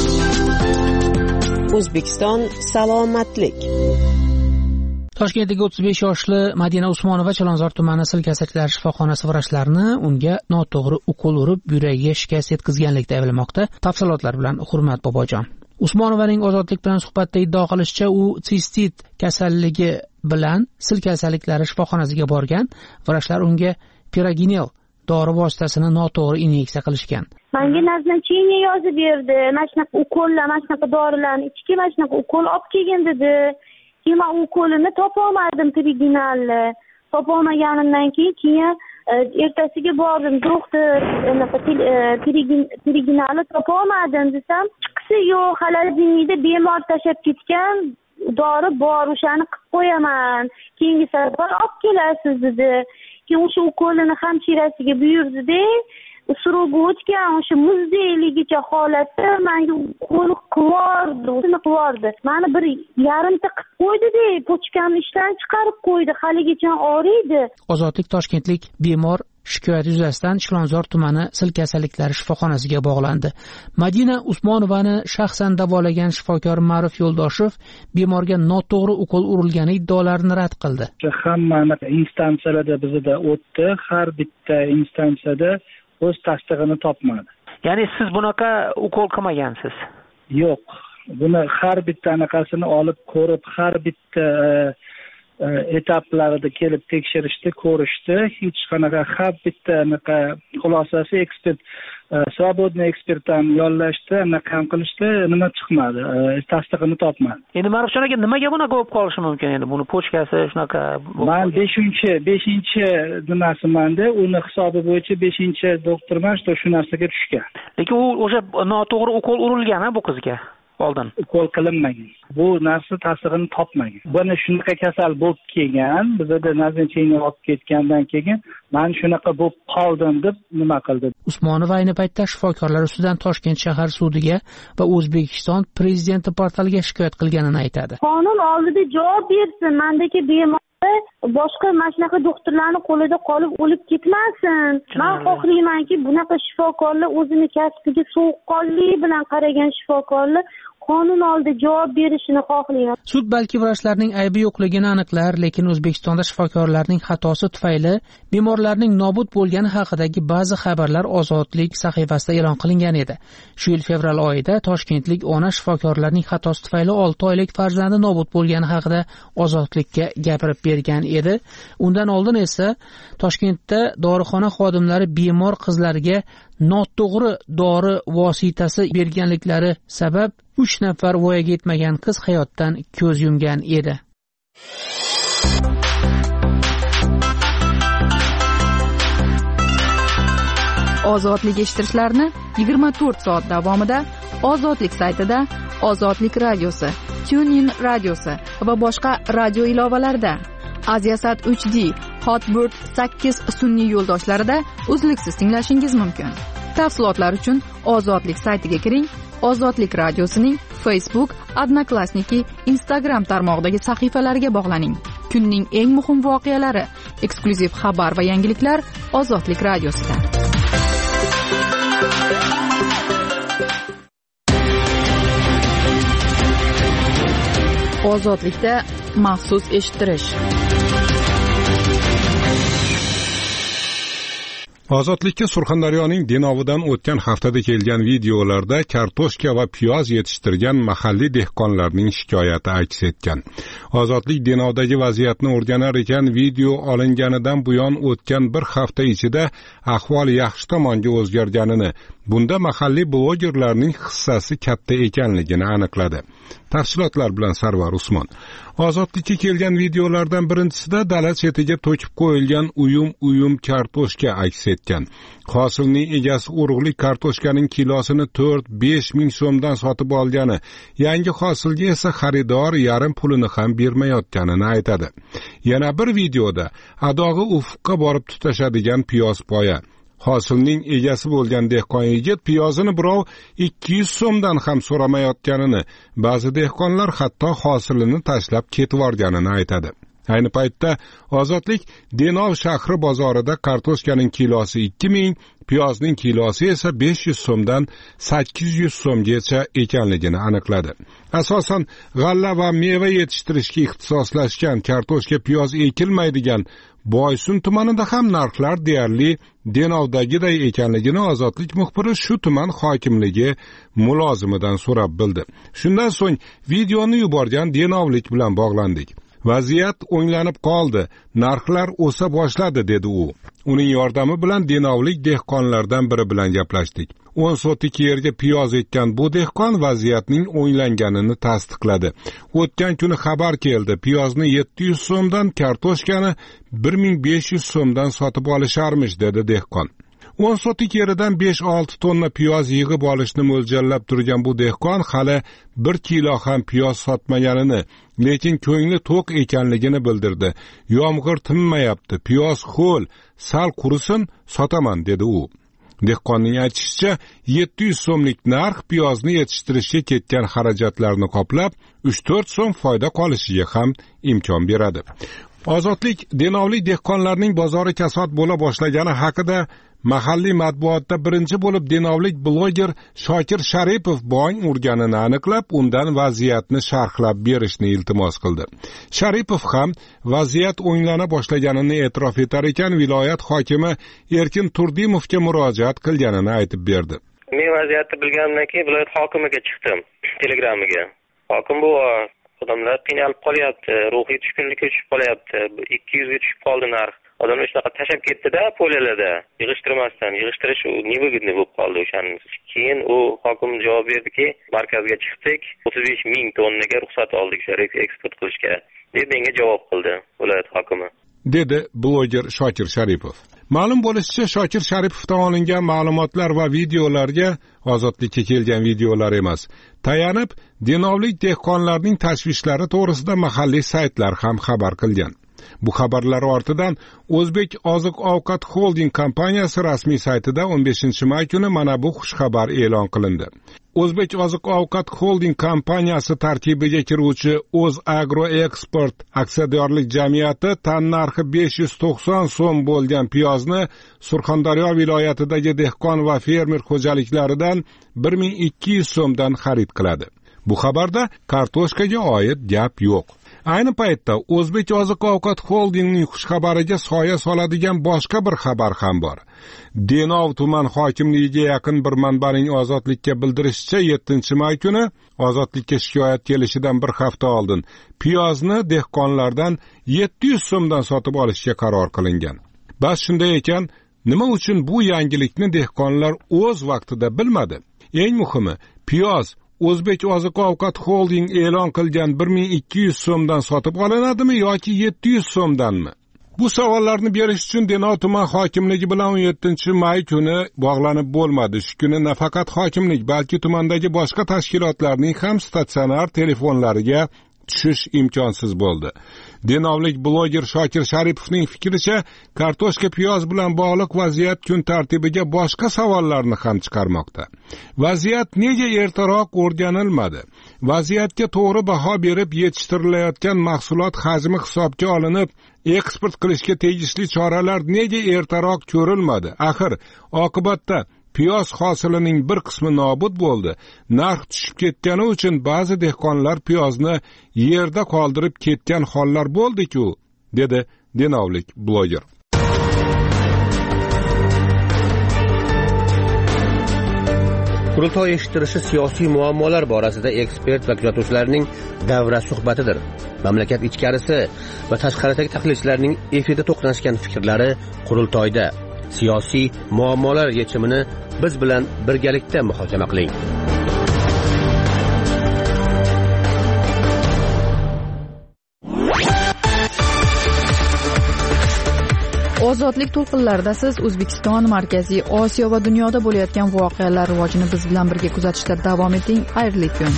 O'zbekiston salomatlik. Toshkentdagi o'ttiz besh yoshli Madina Usmonova Chilonzor tumani Silkasaklar shifoxonasi vrachlarini unga noto'g'ri ukol urib, yuragiga shikast yetkazganlikda ayblamoqda. Tafsilotlar bilan Hurmat Bobojon. Usmonovaning Ozodlik bilan suhbatda iddao qilishicha, u sistit kasalligi bilan Silkasaliklari shifoxonasiga borgan. Vrachlar unga Piraginel dori vositasini noto'g'ri inyeksiya qilishgan. Menga nazначение yozib berdi. Mana shunaqa ukollar, mana shunaqa dorilarni ichki, mana shunaqa ukol olib kelgin dedi. Keyin u ukolini topa olmadim, Piriginalni. Topa olmaganimdan keyin keyin ertasiga bordim, doktor, anaqa Piriginalni topa olmadim desam, chiqisi yo'q, xolodilnikda bemor tashab ketgan dori bor, o'shani qilib qo'yaman. Keyingi safar olib kelasiz dedi. Keyin o'sha ukolini hamshirasiga buyurdi-da, surugi o'tgan o'sha muzdayligicha holatda menga qo'l qivordi, o'zini qivordi. Mani bir yarimta qilib qo'ydi-da, pochkamni ishdan chiqarib qo'ydi, haligacha og'riydi. Ozodlik toshkentlik bemor shikoyat yuzasidan Chilonzor tumani Silkasaliklari shifoxonasiga bog'landi. Madina Usmonovani shaxsan davolagan shifokor Ma'ruf Yo'ldoshev bemorga noto'g'ri ukol urilgani iddaolarini rad qildi. Hamma instansiyalarda bizda o'tdi, har bitta instansiyada o'z tasdig'ini topmadi. Ya'ni siz bunaqa ukol qilmagansiz? Yo'q. Buni har bitta anaqasini olib ko'rib, har bitta etaplarida kelib tekshirishdi, ko'rishdi. Hech qanaqa har bitta anaqa xulosasi ekspert, svobodniy ekspertdan yollashdi, anaqa qilishdi, nima chiqmadi, tasdig'ini topmadi. Endi Ma'rufjon aka, nimaga bunaqa bo'lib qolishi mumkin endi? Buni pochkasi shunaqa. Men beshinchi beshinchi nimasimanda, uni hisobi bo'yicha beshinchi doktorman, shu narsaga tushgan. Lekin u o'sha noto'g'ri ukol urilgan-a bu qizga? Oldin ukol qilinmagan. Bu narsa tasdig'ini topmagan. Buni shunaqa kasal bo'lib kelgan, bizda nazначение olib ketgandan keyin men shunaqa bo'lib qoldim deb nima qildi. Usmonova ayni paytda shifokorlar ustidan Toshkent shahar sudiga va O'zbekiston prezidenti portaliga shikoyat qilganini aytadi. Qonun oldida javob bersin. Mendagi bemor boshqa mana shunaqa doktorlarning qo'lida qolib o'lib ketmasin. Men xohlaymanki, bunaqa shifokorlar o'zini kasbiga sovuqqonlik bilan qaragan shifokorlar qonun oldida javob berishini xohlayman. Sud balki vrachlarning aybi yo'qligini aniqlar, lekin O'zbekistonda shifokorlarning xatosi tufayli bemorlarning nobud bo'lgani haqidagi ba'zi xabarlar Ozodlik sahifasida e'lon qilingan edi. Shu yil fevral oyida toshkentlik ona shifokorlarning xatosi tufayli olti oylik farzandi nobud bo'lgani haqida Ozodlikka gapirib bergan edi. Undan oldin esa Toshkentda dorixona xodimlari bemor qizlarga noto'g'ri dori vositasi berganliklari sabab uch nafar voyaga yetmagan qiz hayotdan ko'z yumgan edi. Ozodlik eshittirishlarni yigirma to'rt soat davomida Ozodlik saytida, Ozodlik radiosi, TuneIn radiosi va boshqa radio ilovalarida, Aziasat uch D, Hotbird sakkiz sun'iy yo'ldoshlarida uzluksiz tinglashingiz mumkin. Tafsilotlar uchun Ozodlik saytiga kiring. Ozodlik radiosining Facebook, Odnoklassniki, Instagram tarmog'idagi sahifalariga bog'laning. Kunning eng muhim voqealari, eksklyuziv xabar va yangiliklar Ozodlik radiosida. Ozodlikda maxsus eshittirish. Ozodlikka Surxondaryoning Denovidan o'tgan haftada kelgan videolarda kartoshka va piyoz yetishtirgan mahalliy dehqonlarning shikoyati aks etgan. Ozodlik Denovdagi vaziyatni o'rganar ekan, video olinganidan buyon o'tgan bir hafta ichida ahvol yaxshi tomonga o'zgarganini, Bunda mahalliy blogerlarning hissasi katta ekanligini aniqladi. Tafsilotlar bilan Sarvar Usmon. Ozodlikka kelgan videolardan birinchisida dala chetiga to'kib qo'yilgan uyum-uyum kartoshka aks etgan. Hosilning egasi urug'lik kartoshkaning kilosini to'rt besh ming so'mdan sotib olgani, yangi hosilga esa xaridor yarim pulini ham bermayotganini aytadi. Yana bir videoda adog'i ufqqa borib tutashadigan piyoz poya. Hosilning egasi bo'lgan dehqon yigit piyozini birov ikki yuz so'mdan ham so'ramayotganini, ba'zi dehqonlar hatto hosilini tashlab ketib yorganini aytadi. Ayni paytda Ozodlik Denov shahri bozorida kartoshkaning kilosi ikki ming, piyozning kilosi esa besh yuz so'mdan sakkiz yuz so'mgacha ekanligini aniqladi. Asosan g'alla va meva yetishtirishga ixtisoslashgan kartoshka piyoz ekilmaydigan Boysun tumanida ham narxlar deyarli Denovdagiday ekanligini Ozodlik muxbiri shu tuman hokimligi mulozimidan so'rab bildi. Shundan so'ng videoni yuborgan Denovlik bilan bog'landik. Vaziyat o'nglanib qoldi, narxlar o'sa boshladi dedi u. Uning yordami bilan Denovlik dehqonlardan biri bilan gaplashdik. o'n sotik yerga piyoz ekkan bu dehqon vaziyatning o'nglanganini tasdiqladi. O'tgan kuni xabar keldi, piyozni yetti yuz so'mdan, kartoshkani bir ming besh yuz so'mdan sotib olisharmish dedi dehqon. o'n sotik yeridan besh olti tonna piyoz yig'ib olishni mo'ljallab turgan bu dehqon hali bir kilo ham piyoz sotmaganini, lekin ko'ngli to'q ekanligini bildirdi. Yomg'ir tinmayapti, piyoz ho'l, sal qurisin sotaman dedi u. Dehqonning aytishicha, yetti yuz so'mlik narx piyozni yetishtirishga ketgan xarajatlarni qoplab, uch to'rt so'm foyda qolishiga ham imkon beradi. Ozodlik Denovlik dehqonlarning bozori kasod bo'la boshlagani haqida mahalliy matbuotda birinchi bo'lib Denovlik bloger Shokir Sharipov bong urganini aniqlab, undan vaziyatni sharhlab berishni iltimos qildi. Sharipov ham vaziyat o'nglana boshlaganini e'tirof etar ekan, viloyat hokimi Erkin Turdimovga murojaat qilganini aytib berdi. Men vaziyatni bilganimdan keyin viloyat hokimiga chiqdim, telegramiga. Hokim bu odamlar qiynalib qolyapti, ruhiy tushkunlikka tushib qolyapti, ikki yuzga tushib qoldi narx. Odamlar shunaqa tashab ketdi-da, poliyalarda yig'ishtirmasdan, yig'ishtirish невыгодный bo'lib qoldi o'shaning. Keyin u hokim javob berdiki, markazga chiqdik, o'ttiz besh ming tonnaga ruxsat oldik eksport qilishga, deb menga javob qildi viloyat hokimi. Dedi bloger Shokir Sharipov. Ma'lum bo'lishicha, Shokir Sharipovdan olingan ma'lumotlar va videolarga Ozodlikka kelgan videolar emas, tayanib Denovlik dehqonlarning tashvishlari to'g'risida mahalliy saytlar ham xabar qilgan. Bu xabarlar ortidan O'zbek oziq-ovqat holding kompaniyasi rasmiy saytida o'n beshinchi may kuni mana bu xushxabar e'lon qilindi. O'zbek oziq-ovqat holding kompaniyasi tarkibiga kiruvchi O'zagro-eksport aksiyadorlik jamiyati tan narxi besh yuz to'qson so'm bo'lgan piyozni Surxondaryo viloyatidagi dehqon va fermer xo'jaliklaridan bir ming ikki yuz so'mdan xarid qiladi. Bu xabarda kartoshkaga oid gap yo'q. Ayni paytda O'zbek oziq-ovqat holdingining xushxabariga soya soladigan boshqa bir xabar ham bor. Denov tuman hokimligiga yaqin bir manbaning Ozodlikka bildirishicha, yettinchi may kuni Ozodlikka shikoyat kelishidan bir hafta oldin piyozni dehqonlardan yetti yuz so'mdan sotib olishga qaror qilingan. Bas shunday ekan, nima uchun bu yangilikni dehqonlar o'z vaqtida bilmadi? Eng muhimi, piyoz O'zbek oziq-ovqat holding e'lon qilgan bir ming ikki yuz so'mdan sotib olinadimi yoki yetti yuz so'mdanmi? Bu savollarni berish uchun Denov tuman hokimligi bilan o'n yettinchi may kuni bog'lanib bo'lmadi. Shu kuni nafaqat hokimlik, balki tumandagi boshqa tashkilotlarning ham statsionar telefonlariga tushish imkonsiz bo'ldi. Denovlik bloger Shokir Sharipovning fikricha, kartoshka piyoz bilan bog'liq vaziyat kun tartibiga boshqa savollarni ham chiqarmoqda. Vaziyat nega ertaroq o'rganilmadi? Vaziyatga to'g'ri baho berib yetishtirilayotgan mahsulot hajmi hisobga olinib, eksport qilishga tegishli choralar nega ertaroq ko'rilmadi? Axir oqibatda piyoz hosilining bir qismi nobud bo'ldi. Narx tushib ketgani uchun ba'zi dehqonlar piyozni yerda qoldirib ketgan hollar bo'ldi-ku, dedi Denovlik bloger. Qurultoy eshittirishi siyosiy muammolar borasida ekspert va kuzatuvchilarning davra suhbatidir. Mamlakat ichkarisi va tashqaridagi tahlilchilarning efirda to'qnashgan fikrlari qurultoyda siyosiy muammolar yechimini biz bilan birgalikda muhokama qiling. Ozodlik to'lqinlarida siz O'zbekiston, Markaziy Osiyo va dunyoda bo'layotgan voqealar rivojini biz bilan birga kuzatishda davom eting. Xayrli kun.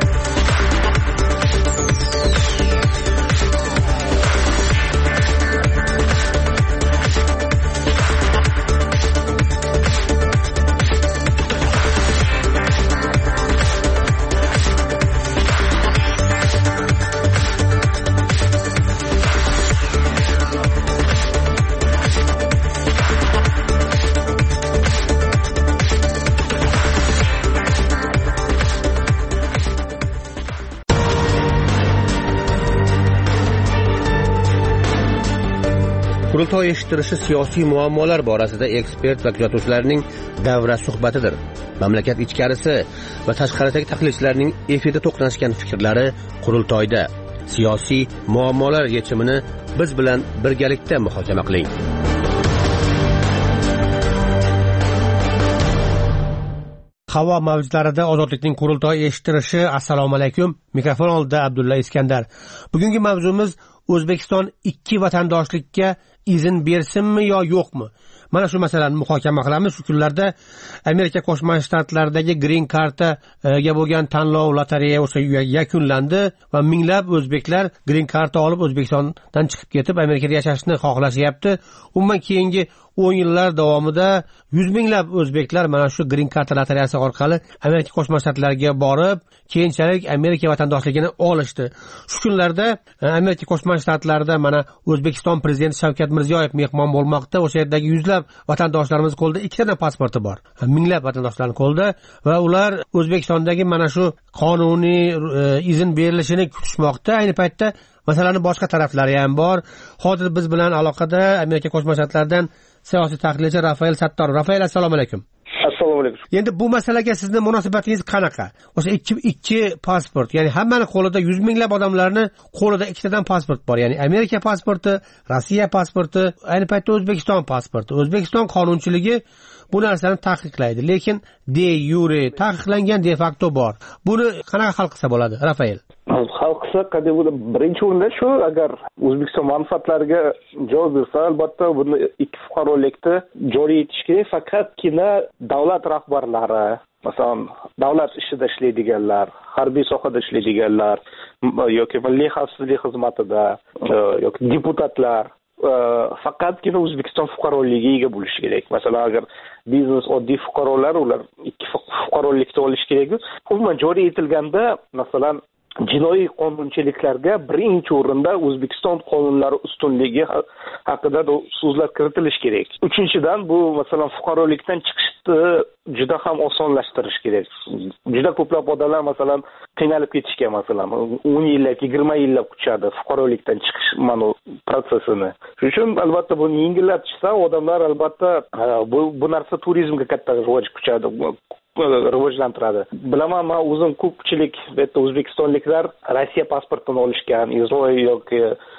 Qurultoy eshittirishi siyosiy muammolar borasida ekspert va kuzatuvchilarning davra suhbatidir. Mamlakat ichkarisi va tashqaridagi tahlilchilarning efirda to'qnashgan fikrlari qurultoyda. Siyosiy muammolar yechimini biz bilan birgalikda muhokama qiling. Havo mavjlarida ozodlikning qurultoy eshittirishi. Assalomu alaykum. Mikrofon oldida Abdulla Iskandar. Bugungi mavzumiz O'zbekiston ikki vatandoshlikka izn bersinmi yo yo'qmi? Mana shu masalani muhokama qilamiz. Shu kunlarda Amerika Qo'shma Shtatlaridagi Green Cardga bo'lgan tanlov lotereya o'sha yakunlandi va minglab o'zbeklar Green Card olib O'zbekistondan chiqib ketib Amerikada yashashni xohlashyapti. Umuman keyingi o'n yillar davomida yuz minglab o'zbeklar mana shu Green Card lotereyasi orqali Amerika Qo'shma Shtatlariga borib, keyinchalik Amerika vatandoshligini olishdi. Shu kunlarda Amerika Qo'shma Shtatlarida mana O'zbekiston prezidenti Shavkat Mirziyoyev mehmon bo'lmoqda. O'sha yerdagi yuzlab vatandoshlarimiz qo'lida ikkitadan pasporti bor. Minglab vatandoshlarning qo'lida va ular O'zbekistondagi mana shu qonuniy izn berilishini kutishmoqda. Ayni paytda masalani boshqa taraflari ham bor. Hozir biz bilan aloqada Amerika Qo'shma Shtatlaridan siyosiy tahlilchi Rafael Sattorov. Rafael, assalomu alaykum. Assalomu alaykum. Endi bu masalaga sizning munosabatingiz qanaqa? O'sha ikki ikki pasport, ya'ni hammaning qo'lida yuz minglab odamlarning qo'lida ikkitadan pasport bor. Ya'ni Amerika pasporti, Rossiya pasporti, ayni paytda O'zbekiston pasporti. O'zbekiston qonunchiligi bu narsani taqiqlaydi, lekin de yure taqiqlangan de facto bor. Buni qanaqa hal qilsa bo'ladi, Rafael? Hal qilsa, birinchi o'rinda shu, agar O'zbekiston manfaatlariga javob bersa, albatta buni ikki fuqarolikni joriy etish kerak. Faqatgina davlat rahbarlari, masalan, davlat ishida ishlaydiganlar, harbiy sohada ishlaydiganlar yoki milliy xavfsizlik xizmatida yoki deputatlar faqatgina O'zbekiston fuqaroligiga ega bo'lishi kerak. Masalan, agar biznes oddiy fuqarolar, ular ikki fuqarolikni olish kerak. Umuman joriy etilganda, masalan, jinoiy qonunchiliklarga birinchi o'rinda O'zbekiston qonunlari ustunligi haqida so'zlar kiritilishi kerak. Uchinchidan, bu masalan fuqarolikdan chiqishni juda ham osonlashtirish kerak. Juda ko'plab odamlar masalan qiynalib ketishgan, masalan o'n yillab, yigirma yillab kutishadi fuqarolikdan chiqish mana protsessini. Shuning uchun albatta buni yengillatishsa, odamlar albatta bu bu narsa turizmga katta rivoj kuchadi. rivojlantiradi. Bilaman, men o'zim ko'pchilik bu yerda o'zbekistonliklar Rossiya pasportini olishgan, Isroil yoki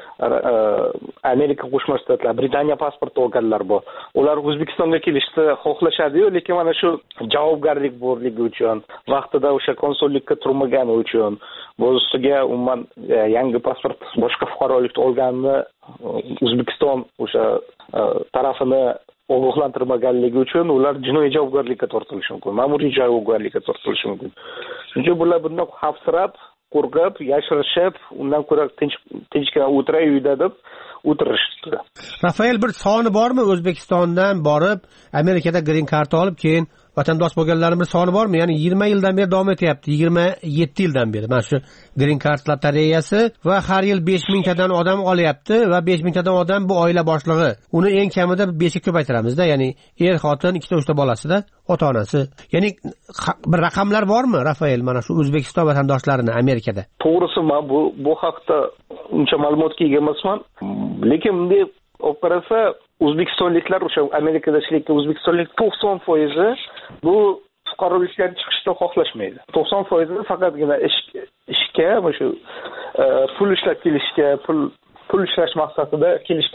Amerika Qo'shma Shtatlar, Britaniya pasporti olganlar bor. Ular O'zbekistonga kelishni xohlashadi-yu, lekin mana shu javobgarlik borligi uchun, vaqtida o'sha konsullikka turmagani uchun, bu ustiga umuman yangi pasport, boshqa fuqarolikni olganini O'zbekiston o'sha tarafini ogohlantirmaganligi uchun ular jinoiy javobgarlikka tortilishi mumkin, ma'muriy javobgarlikka tortilishi mumkin. Chunki bular bundan xavfsirab, qo'rqib, yashirishib, undan ko'ra tinch tinchgina o'tiray uyda deb o'tirishdi. Rafael, bir soni bormi O'zbekistondan borib Amerikada Green Card olib keyin vatandosh bo'lganlarning bir soni bormi? Ya'ni yigirma yildan beri davom etyapti, yigirma yetti yildan beri mana shu Green Card lotereyasi va har yil besh mingtadan odam olyapti va besh mingtadan odam bu oila boshlig'i. Uni eng kamida beshga ko'paytiramizda, ya'ni er, xotin, ikkita uchta bolasida ota-onasi. Ya'ni bir raqamlar bormi, Rafael, mana shu O'zbekiston vatandoshlarini Amerikada? To'g'risi, men bu bu haqda uncha ma'lumotga ega emasman, lekin bunday olib qarasa, o'zbekistonliklar o'sha Amerikada ishlayotgan o'zbekistonlik to'qson foizi bu fuqarolikdan chiqishni xohlashmaydi. to'qson foizi faqatgina ish ishga, shu pul ishlab kelishga, pul pul ishlash maqsadida kelishganlar.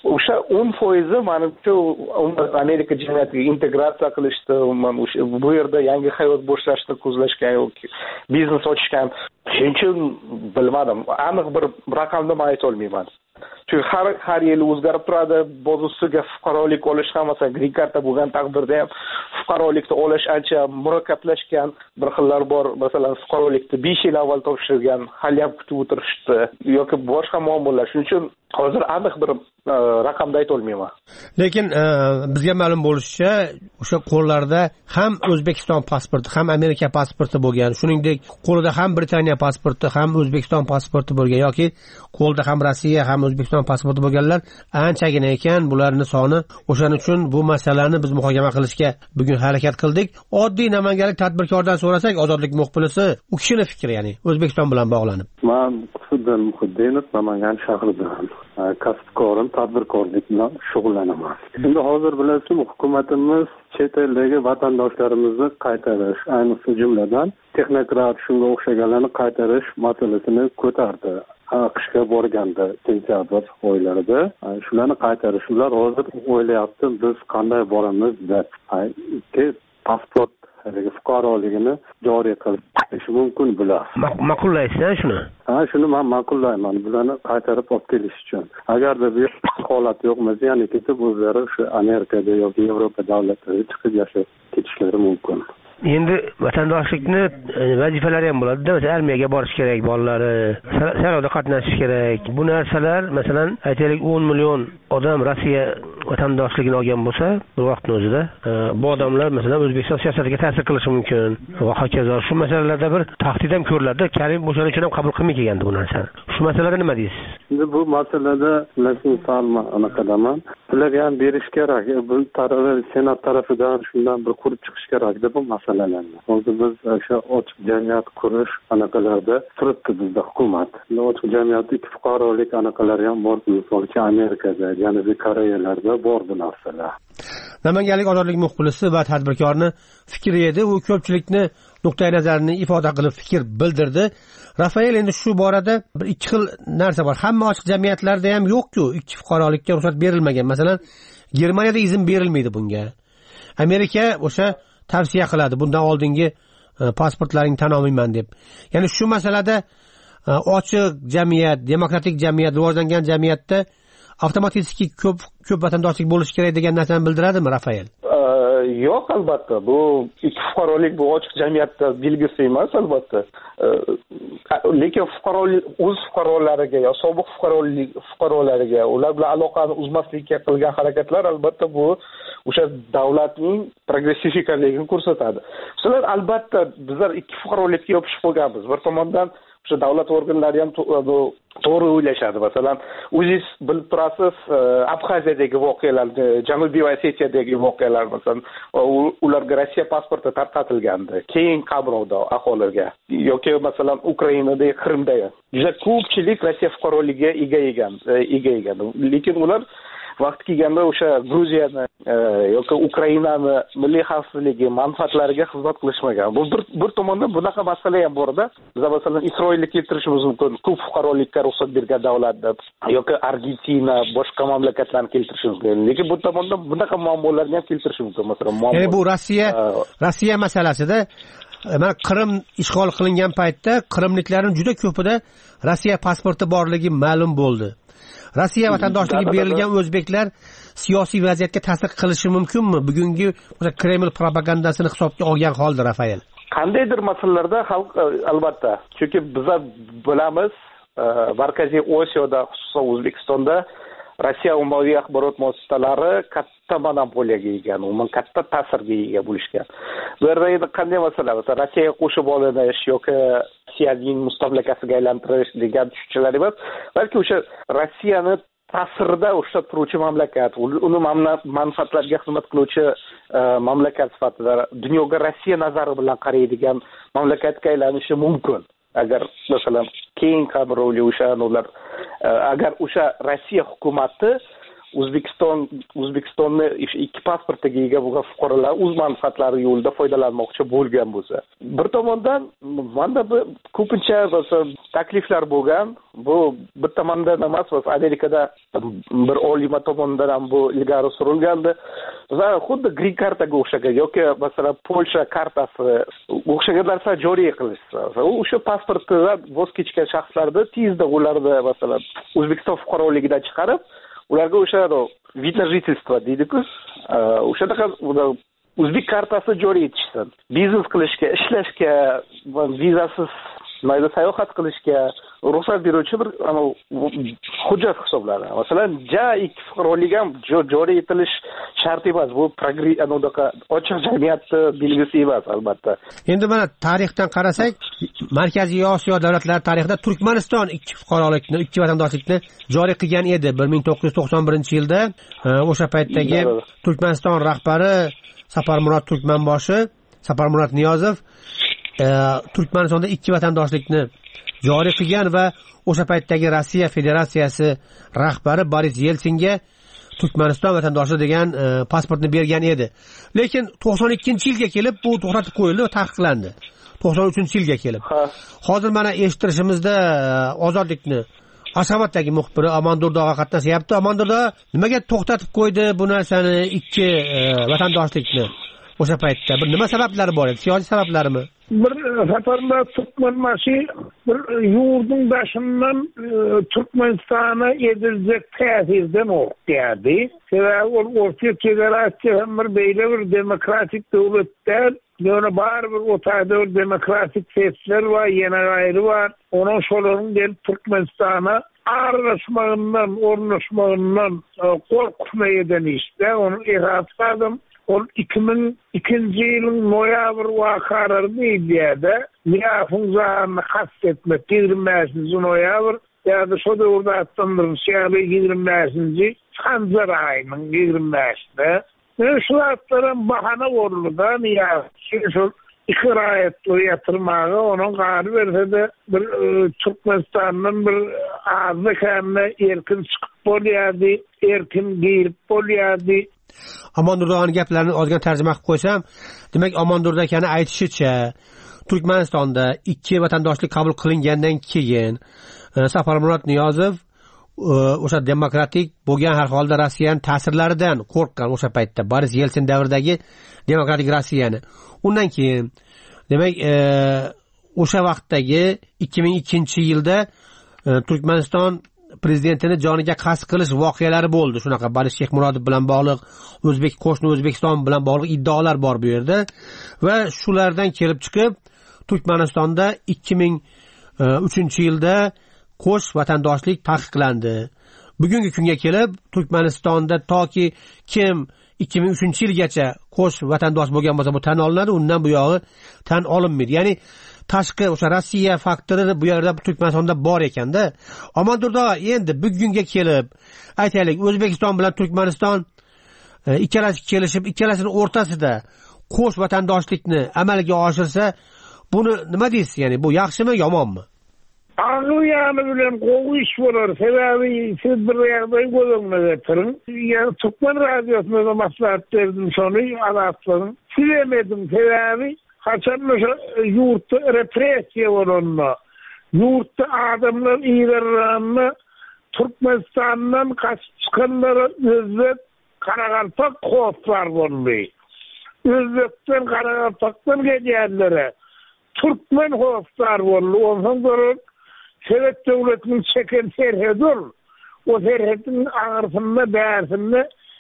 o'sha o'n foizi manimcha Amerika jamiyatiga integratsiya qilishdi, umuman o'sha bu yerda yangi hayot boshlashni ko'zlashgan yoki biznes ochishgan. Shuning uchun bilmadim, aniq bir raqamni men ayta olmayman. Chunki har har yili o'zgarib turadi. Bozusiga fuqarolik olish ham, masalan, green card bo'lgan taqdirda ham fuqarolikni olish ancha murakkablashgan. Bir xillar bor, masalan, fuqarolikni besh yil avval topshirgan, hali ham kutib o'tirishdi yoki boshqa muammolar. Shuning uchun hozir aniq bir raqamda ayta olmayman. Lekin bizga ma'lum bo'lishicha, o'sha qo'llarda ham O'zbekiston pasporti, ham Amerika pasporti bo'lgan, shuningdek qo'lida ham Britaniya pasporti, ham O'zbekiston pasporti bo'lgan yoki qo'lda ham Rossiya, ham O'zbekiston pasporti bo'lganlar anchagina ekan. Bularning soni, o'shaning uchun bu masalani biz muhokama qilishga bugun harakat qildik. Oddiy namanganlik tadbirkordan so'rasak, Ozodlik muxbirisi, u kishining fikri, ya'ni O'zbekiston bilan bog'lanib. Men Qutbiddin Muhiddinov, Namangan shahridan kasbkorim, tadbirkorlik bilan shug'ullanaman. Endi hozir bilasizmi, hukumatimiz chet eldagi vatandoshlarimizni qaytarish, ayniqsa jumladan texnokrat shunga o'xshaganlarni qaytarish masalasini ko'tardi. AQShga borganda sentyabr oylarida shularni qaytarish, ular hozir o'ylayapti biz qanday boramiz deb. Pasport fuqaroligini joriy qilish mumkin bular. Ma'qullaysiz shuni? Ha, shuni men ma'qullayman. Bularni qaytarib olib kelish uchun. Agarda bu holat yo'q bo'lsa, ya'ni ketib o'zlari shu Amerikada yoki Yevropa davlatlarida chiqib yashab ketishlari mumkin. Endi vatandoshlikni vazifalari ham bo'ladi-da, masalan, armiyaga borish kerak, bolalari saylovda qatnashish kerak. Bu narsalar, masalan, aytaylik o'n million odam Rossiya vatandoshligini olgan bo'lsa, bir vaqtning o'zida bu odamlar masalan O'zbekiston siyosatiga ta'sir qilishi mumkin va hokazo. Shu masalalarda bir tahdid ham ko'riladi. Karim o'shaning uchun ham qabul qilmay kelgandi bu narsani. Shu masalada nima deysiz? Endi bu masalada bilasizmi, salma anaqadaman. Sizlarga ham berish kerak. Bu tarafı senat tarafidan shundan bir qurib chiqish kerak-da bu masalalarni. Hozir biz o'sha ochiq jamiyat qurish anaqalarda turibdi bizda hukumat. Ochiq jamiyatda ikki fuqarolik anaqalari ham bor. Masalan, Amerikada, Janubiy Koreyalarda bor bu narsalar. Namanganlik Ozodlik muxbirisi va tadbirkorni fikri edi. U ko'pchilikni nuqtai nazarini ifoda qilib fikr bildirdi. Rafael, endi shu borada bir ikki xil narsa bor. Hamma ochiq jamiyatlarda ham yo'q-ku, ikki fuqarolikka ruxsat berilmagan. Masalan, Germaniyada izn berilmaydi bunga. Amerika o'sha tavsiya qiladi, bundan oldingi pasportlaringni tan olmayman deb. Ya'ni shu masalada ochiq jamiyat, demokratik jamiyat, rivojlangan jamiyatda avtomatik ko'p ko'p vatandoshlik bo'lishi kerak degan narsani bildiradimi, Rafael? Yo'q, albatta. Bu ikki fuqarolik bu ochiq jamiyatda belgisi emas, albatta. Lekin fuqarolik o'z fuqarolariga yo sobiq fuqarolik fuqarolariga ular bilan aloqani uzmaslikka qilgan harakatlar albatta bu o'sha davlatning progressiv ekanligini ko'rsatadi. Sizlar albatta bizlar ikki fuqarolikka yopishib qolganmiz. Bir tomondan o'sha davlat organlari ham to'g'ri o'ylashadi. Masalan, o'zingiz bilib turasiz, Abxaziyadagi voqealar, Janubiy Osetiyadagi voqealar, masalan, ularga Rossiya pasporti tarqatilgandi. Keyin qabrovda aholiga yoki masalan Ukrainadagi Qrimda juda ko'pchilik Rossiya fuqaroligiga ega ekan, ega ekan. Lekin ular vaqt kelganda o'sha Gruziyani yoki Ukrainani milliy xavfsizligi manfaatlariga xizmat qilishmagan. Bu bir bir tomondan bunaqa masala ham bor-da. Biz masalan Isroilni keltirishimiz mumkin. Ko'p fuqarolikka ruxsat bergan davlat deb yoki Argentina, boshqa mamlakatlarni keltirishimiz mumkin. Lekin bu tomondan bunaqa muammolarni ham keltirish mumkin. Masalan, muammo. Ya'ni bu Rossiya Rossiya masalasida mana Qrim ishg'ol qilingan paytda Qrimliklarning juda ko'pida Rossiya pasporti borligi ma'lum bo'ldi. Rossiya vatandoshligiga berilgan o'zbeklar siyosiy vaziyatga ta'sir qilishi mumkinmi? Bugungi Kreml propagandasini hisobga olgan holda, Rafael. Qandaydir masalalarda xalq albatta, chunki biz bilamiz, Markaziy Osiyoda, xususan O'zbekistonda Rossiya ommaviy axborot vositalari katta monopoliyaga ega, umuman katta ta'sirga ega bo'lishgan. Bu yerda endi qanday masala, masalan, Rossiyaga qo'shib olinish yoki Rossiyaning mustamlakasiga aylantirish degan tushunchalar emas, balki o'sha Rossiyani ta'sirida ushlab turuvchi mamlakat, uni manfaatlariga xizmat qiluvchi mamlakat sifatida dunyoga Rossiya nazari bilan qaraydigan mamlakatga aylanishi mumkin. Agar masalan keyin qabrovli o'sha ular agar o'sha Rossiya hukumati O'zbekiston O'zbekistonni ikki pasportiga ega bo'lgan fuqarolar o'z manfaatlari yo'lida foydalanmoqchi bo'lgan bo'lsa, bir tomondan menda ko'pincha takliflar bo'lgan. Bu bir tomondan emas, Amerikada bir olima tomonidan ham bu ilgari surilgandi va xuddi green kartaga o'xshagan yoki masalan Polsha kartasi o'xshagan narsa joriy qilishsa o'sha pasportdan voz kechgan shaxslarni tezda ularni masalan O'zbekiston fuqaroligidan chiqarib ularga o'sha вид на жительство deydi-ku, o'shanaqa o'zbek kartasi joriy etishsin. Biznes qilishga, ishlashga, vizasiz mayda sayohat qilishga ruxsat beruvchi bir hujjat hisoblanadi. Masalan, ja ikki fuqarolik ham joriy etilish shart emas. Bu progressiv ochiq jamiyatni belgisi emas, albatta. Endi mana tarixdan qarasak, Markaziy Osiyo davlatlari tarixida Turkmaniston ikki fuqarolikni, ikki vatandoshlikni joriy qilgan edi bir ming to'qqiz yuz to'qson birinchi yilda. O'sha paytdagi Turkmaniston rahbari Saparmurod Turkmanboshi, Saparmurod Niyozov e, Turkmanistonda ikki vatandoshlikni joriy qilgan va o'sha paytdagi Rossiya Federatsiyasi rahbari Boris Yeltsinga Turkmaniston vatandoshi degan e, pasportni bergan edi. Lekin to'qson ikkinchi yilga kelib bu to'xtatib qo'yildi va taqiqlandi. to'qson uchinchi yilga kelib. Hozir mana eshittirishimizda ozodlikni Asaboddagi muxbiri Amandurdog'a qatnashyapti. Amandurdo nimaga to'xtatib qo'ydi bu narsani, ikki e, vatandoshlikni? O'sha paytda bir nima sabablari bor edi? Siyosiy sabablarmi? Bir safarda Turkmenbaşı bir yurdun başından e, Türkmenistan'a edilecek tesirden ortaydı. Sebebi ortaya federasyon hem bir böyle bir demokratik devletler, yani var bir otayda bir demokratik sesler var, yeni gayrı var. Onun şoların gelip Türkmenistan'a arlaşmağından, ornaşmağından e, korkma eden işte. Onu ihraçladım. O iki bin ikinci yılın noyabr vakarlarını idiyada niyafın zaharını kastetmek yirmi beşinci noyabr ya da şu da orada attandırın siyahı yirmi beşinci Sancar ayının yirmi beşinde şu atların bahane vurulu da niyafın şu iki rayetli yatırmağı onun karı verse de bir e, Türkmenistan'ın bir ağzı kendine erkin çıkıp bolyadı, erkin giyip bolyadı. Amandurdo'ning gaplarini ozgina tarjima qilib qo'ysam, demak Amandurdo akani aytishicha, Turkmanistonda ikki vatandoshlik qabul qilingandan keyin Saparmurod Niyozov o'sha demokratik bo'lgan har holda Rossiyaning ta'sirlaridan qo'rqqan o'sha paytda Boris Yeltsin davridagi demokratik Rossiyani. Undan keyin demak o'sha vaqtdagi ikki ming ikkinchi yilda Turkmaniston prezidentini joniga qasd qilish voqealari bo'ldi. Shunaqa Boris Shexmurodov bilan bog'liq, O'zbek qo'shni O'zbekiston bilan bog'liq iddaolar bor bu yerda va shulardan kelib chiqib Turkmanistonda ikki ming uchinchi yilda qo'sh vatandoshlik taqiqlandi. Bugungi kunga kelib Turkmanistonda toki kim ikki ming uchinchi yilgacha qo'sh vatandosh bo'lgan bo'lsa bu tan olinadi, undan bu yog'i tan olinmaydi. Ya'ni tashqi o'sha Rossiya faktori bu yerda Turkmanistonda bor ekanda. Amandurdo endi bugunga kelib aytaylik, O'zbekiston bilan Turkmaniston ikkalasi kelishib, ikkalasining o'rtasida qo'sh vatandoshlikni amalga oshirsa, buni nima deysiz? Ya'ni bu yaxshimi, yomonmi? Angliyanı bilen qo'g'u ish bo'lar. Sebebi siz bir yerda qo'yinglar getirin. Yani Türkmen radyosuna maslahat berdim şonu anlatdım. Silemedim sebebi kaçan yurtta represiya olanma. Yurtta adamlar iyilerlerini Türkmenistan'dan kaçıp çıkanları özlep Karakalpak korklar olmayı. Özlepten Karakalpak'tan gelyenlere Türkmen korklar oldu. Ondan sonra Sovet devletinin çeken serhedi olur. O serhedin ağrısında, değersinde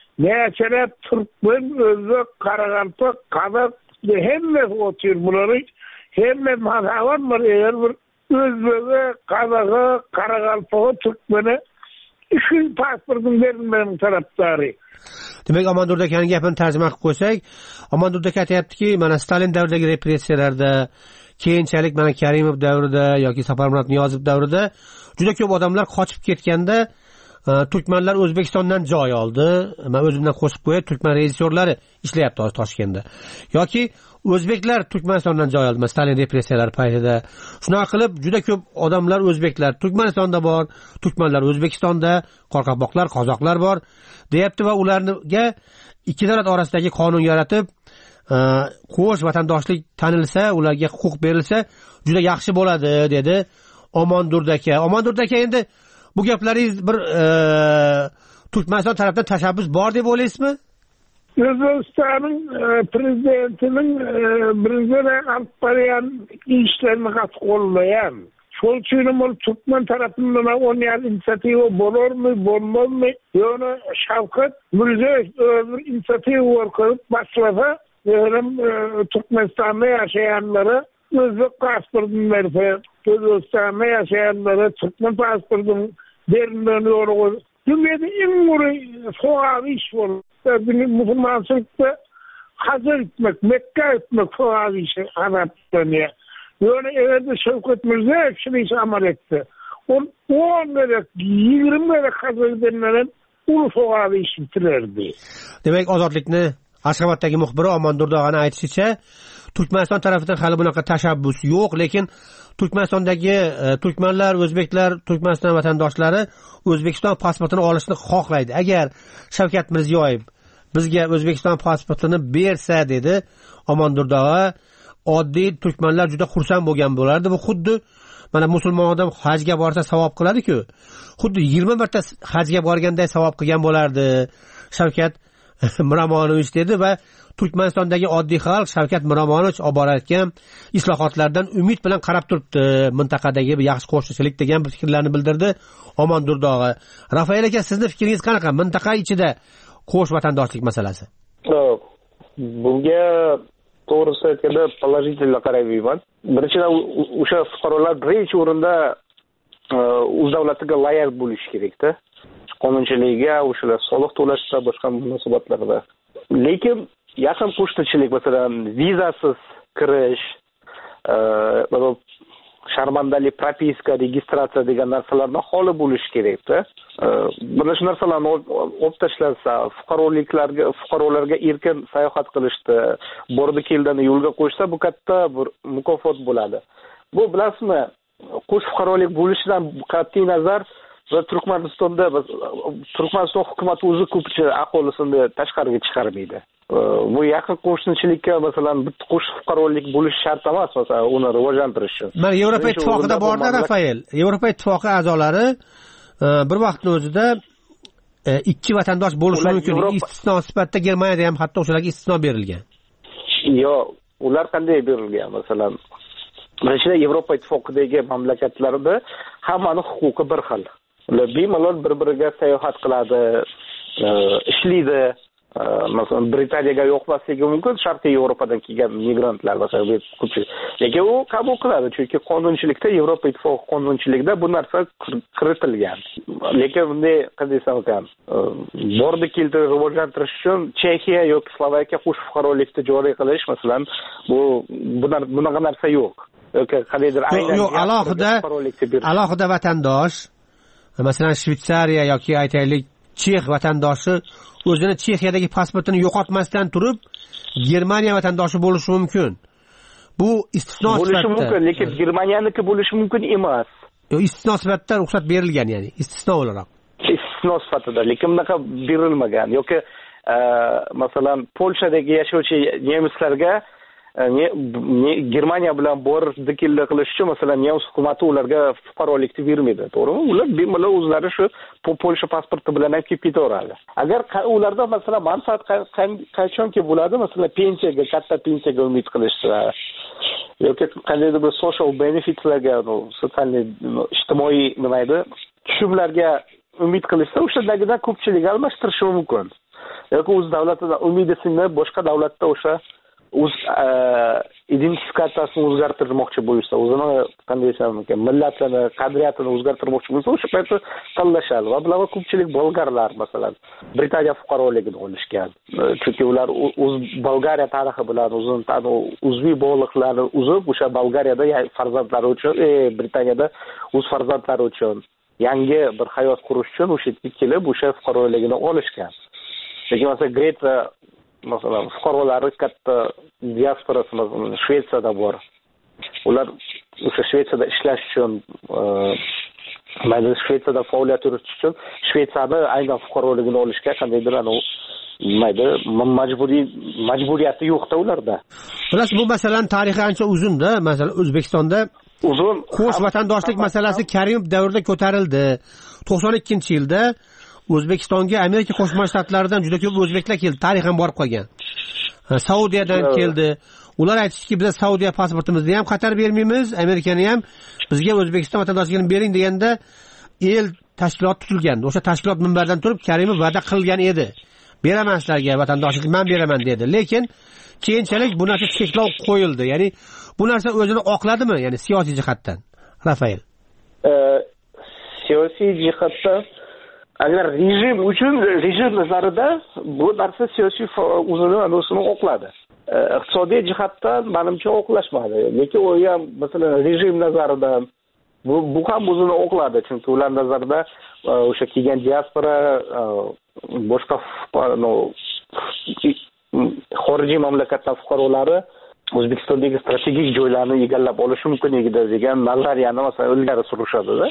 mesela Türkmen, Özbek, Karakalpak, Kazak hemme otuyor bunları. Hemme mazhavan var eğer bir Özbek'e, Kazak'a, Karakalpak'a, Türkmen'e iki pasportun verilmenin taraftarı. Demek Amandurdo akaning gapini tarjima qilib qo'ysak, Amandurdo aka aytayaptiki, mana Stalin davridagi repressiyalarda, keyinchalik mana Karimov davrida yoki Saparmurod Niyozov davrida juda ko'p odamlar qochib ketganda Turkmanlar O'zbekistondan joy oldi. Men o'zimdan qo'shib qo'yay, Turkman rejissyorlari ishlayapti hozir Toshkentda. Yoki o'zbeklar Turkmanistondan joy oldi. Stalin repressiyalari paytida. Shunaqa qilib juda ko'p odamlar o'zbeklar Turkmanistonda bor, Turkmanlar O'zbekistonda, Qoraqalpoqlar, Qozoqlar bor, deyapti va ularga ikki davlat orasidagi qonun yaratib, qo'sh vatandoshlik tanilsa, ularga huquq berilsa, juda yaxshi bo'ladi dedi Amandurdo aka. Amandurdo aka endi bu gaplaringiz bir Turkmaniston tarafdan tashabbus bor deb o'ylaysizmi? O'zbekistonning prezidentining birinchi olib borgan ishlarini qattiq qo'llagan. Şol üçün ol Türkmen tarafından oynayar inisiyativa bolormu, bolmazmı? Yani Şavkat Mirziyoyev öbür inisiyativa orqali başlasa, yani Türkmenistan'da yaşayanlara Özbek pasportunu verse, Özbekistan'da yaşayanlara Türkmen pasportunu verilmeni olur. Dünyada en doğru soğağı iş var. Müslümanlıkta hazır etmek, Mekke etmek soğağı işi Arap'tan ya. Yani evde Şevket Mirziyoyev şimdi amal etti. On on derek, yirmi derek hazır edenlerin ulu soğağı iş bitirirdi. Demek ozodlikni Ashxoboddagi muxbiri Omon Durdog'ani aytishicha, Turkmaniston tarafidan hali bunaqa tashabbus yo'q, lekin Turkmanistondagi e, turkmanlar, o'zbeklar, Turkmaniston vatandoshlari O'zbekiston pasportini olishni xohlaydi. Agar Shavkat Mirziyoyev bizga O'zbekiston pasportini bersa dedi Omon Durdog'a, oddiy turkmanlar juda xursand bo'lgan bo'lardi. Bu xuddi mana musulmon odam hajga borsa savob qiladi-ku, xuddi yigirma marta hajga borganday savob qilgan bo'lardi Shavkat Miromonovich dedi va Turkmanistondagi oddiy xalq Shavkat Miromonovich olib borayotgan islohotlardan umid bilan qarab turibdi, mintaqadagi bir yaxshi qo'shnichilik degan fikrlarni bildirdi Omon Durdog'a. Rafael aka, sizning fikringiz qanaqa mintaqa ichida qo'sh vatandoshlik masalasi? Bunga to'g'risi aytganda положительно qarayman. Birinchidan o'sha fuqarolar birinchi o'rinda o'z davlatiga loyal bo'lishi kerak-da. Qonunchiligiga, o'shalar soliq to'lashda, boshqa munosabatlarda. Lekin yaqin qo'shnichilik, masalan, vizasiz kirish, sharmandalik, propiska, registratsiya degan narsalardan xoli bo'lishi kerak-da. Mana shu narsalarni olib tashlansa, fuqaroliklarga, fuqarolarga erkin sayohat qilishdi, bordi keldini yo'lga qo'ysa, bu katta bir mukofot bo'ladi. Bu bilasizmi, qo'sh fuqarolik bo'lishidan qat'iy nazar va Turkmanistonda Turkmaniston hukumati o'zi ko'pchilik aholisini tashqariga chiqarmaydi. Bu yaqin qo'shnichilikka masalan bitta qo'sh fuqarolik bo'lishi shart emas, masalan, uni rivojlantirish uchun. Mana Yevropa ittifoqida borda Rafael, Yevropa ittifoqi a'zolari bir vaqtning o'zida ikki vatandosh bo'lishi mumkin. Istisno sifatida Germaniyada ham hatto o'shalarga istisno berilgan. Yo'q, ular qanday berilgan? Masalan, mana Yevropa ittifoqidagi mamlakatlarda hammaning huquqi bir xil. Ular bemalol bir-biriga sayohat qiladi, ishlaydi. Masalan, Britaniyaga yo'qmasligi mumkin Sharqiy Yevropadan kelgan migrantlar, masalan, ko'pchilik. Lekin u qabul qiladi, chunki qonunchilikda, Yevropa ittifoqi qonunchiligida bu narsa kiritilgan. Lekin bunday qandaysam ekan, bordi keldi rivojlantirish uchun Chexiya yoki Slovakiya qo'sh fuqarolikni joriy qilish, masalan, bu bunaqa narsa yo'q. Yoki qandaydir aynan yo'q, alohida alohida vatandosh, masalan, Shvetsariya yoki aytaylik Chex vatandoshi o'zini Chexiyadagi pasportini yo'qotmasdan turib Germaniya vatandoshi bo'lishi mumkin. Bu istisno sifatida bo'lishi mumkin, lekin Germaniyaniki bo'lishi mumkin emas. Yo'q, istisno sifatida ruxsat berilgan, ya'ni istisno o'laroq. Istisno sifatida, lekin bunaqa berilmagan. Yoki masalan, Polshadagi yashovchi nemislarga Germaniya bilan bordi-keldi qilish uchun masalan nemis hukumati ularga fuqarolikni bermaydi, to'g'rimi? Ular bemalol o'zlari shu Polsha pasporti bilan ham kelib ketaveradi. Agar ularda masalan manfaat qachonki bo'ladi, masalan pensiyaga, katta pensiyaga umid qilishsa yoki qandaydir bir social benefitslarga, sotsial ijtimoiy nima edi, tushumlarga umid qilishsa, o'shadagidan ko'pchilik almashtirishi mumkin. Yoki o'z davlatidan umidini boshqa davlatda o'sha o'z identifikatsiyasini o'zgartirmoqchi bo'lsa, o'zini qanday desam ekan, millatini, qadriyatini o'zgartirmoqchi bo'lsa, o'sha paytda tanlashadi. Va bular ko'pchilik bolgarlar, masalan, Britaniya fuqaroligini olishgan. Chunki ular o'z Bolgariya tarixi bilan uzun uzviy bog'liqlarni uzib, o'sha Bolgariyada farzandlari uchun, Britaniyada o'z farzandlari uchun yangi bir hayot qurish uchun o'sha yerga kelib, o'sha fuqaroligini olishgan. Lekin masalan, Gretsiya masalan fuqarolari katta diasporasi masalan Shvetsiyada bor. Ular o'sha Shvetsiyada ishlash uchun, mana Shvetsiyada faoliyat yuritish uchun Shvetsiyada aynan fuqaroligini olishga qandaydir anu mayda majburiy majburiyati yo'qda ularda. Biroq bu masalan tarixi ancha uzun-da. Masalan, O'zbekistonda uzun qo'sh vatandoshlik masalasi Karimov davrida ko'tarildi. to'qson ikkinchi yilda O'zbekistonga Amerika Qo'shma Shtatlaridan juda ko'p o'zbeklar keldi, tarixan borib qolgan. Saudiyadan keldi. Ular aytishdiki, biz Saudiya pasportimizni ham Qatar bermaymiz, Amerikani ham bizga O'zbekiston vatandoshligini bering deganda el tashkilot tuzilgan. O'sha tashkilot minbardan turib Karimov va'da qilgan edi. Beraman sizlarga vatandoshlik, men beraman dedi. Lekin keyinchalik bu narsa cheklov qo'yildi. Ya'ni bu narsa o'zini oqladimi, ya'ni siyosiy jihatdan? Rafael. Siyosiy jihatdan agar rejim uchun rejim nazarida bu narsa siyosiy o'zini o'zini oqladi. Iqtisodiy jihatdan menimcha oqlashmadi. Lekin u ham masalan rejim nazaridan bu bu ham o'zini oqladi, chunki ular nazarida o'sha kelgan diaspora boshqa xorijiy mamlakatlar fuqarolari O'zbekistondagi strategik joylarni egallab olishi mumkinligida degan nazariyani masalan ilgari surishadi-da.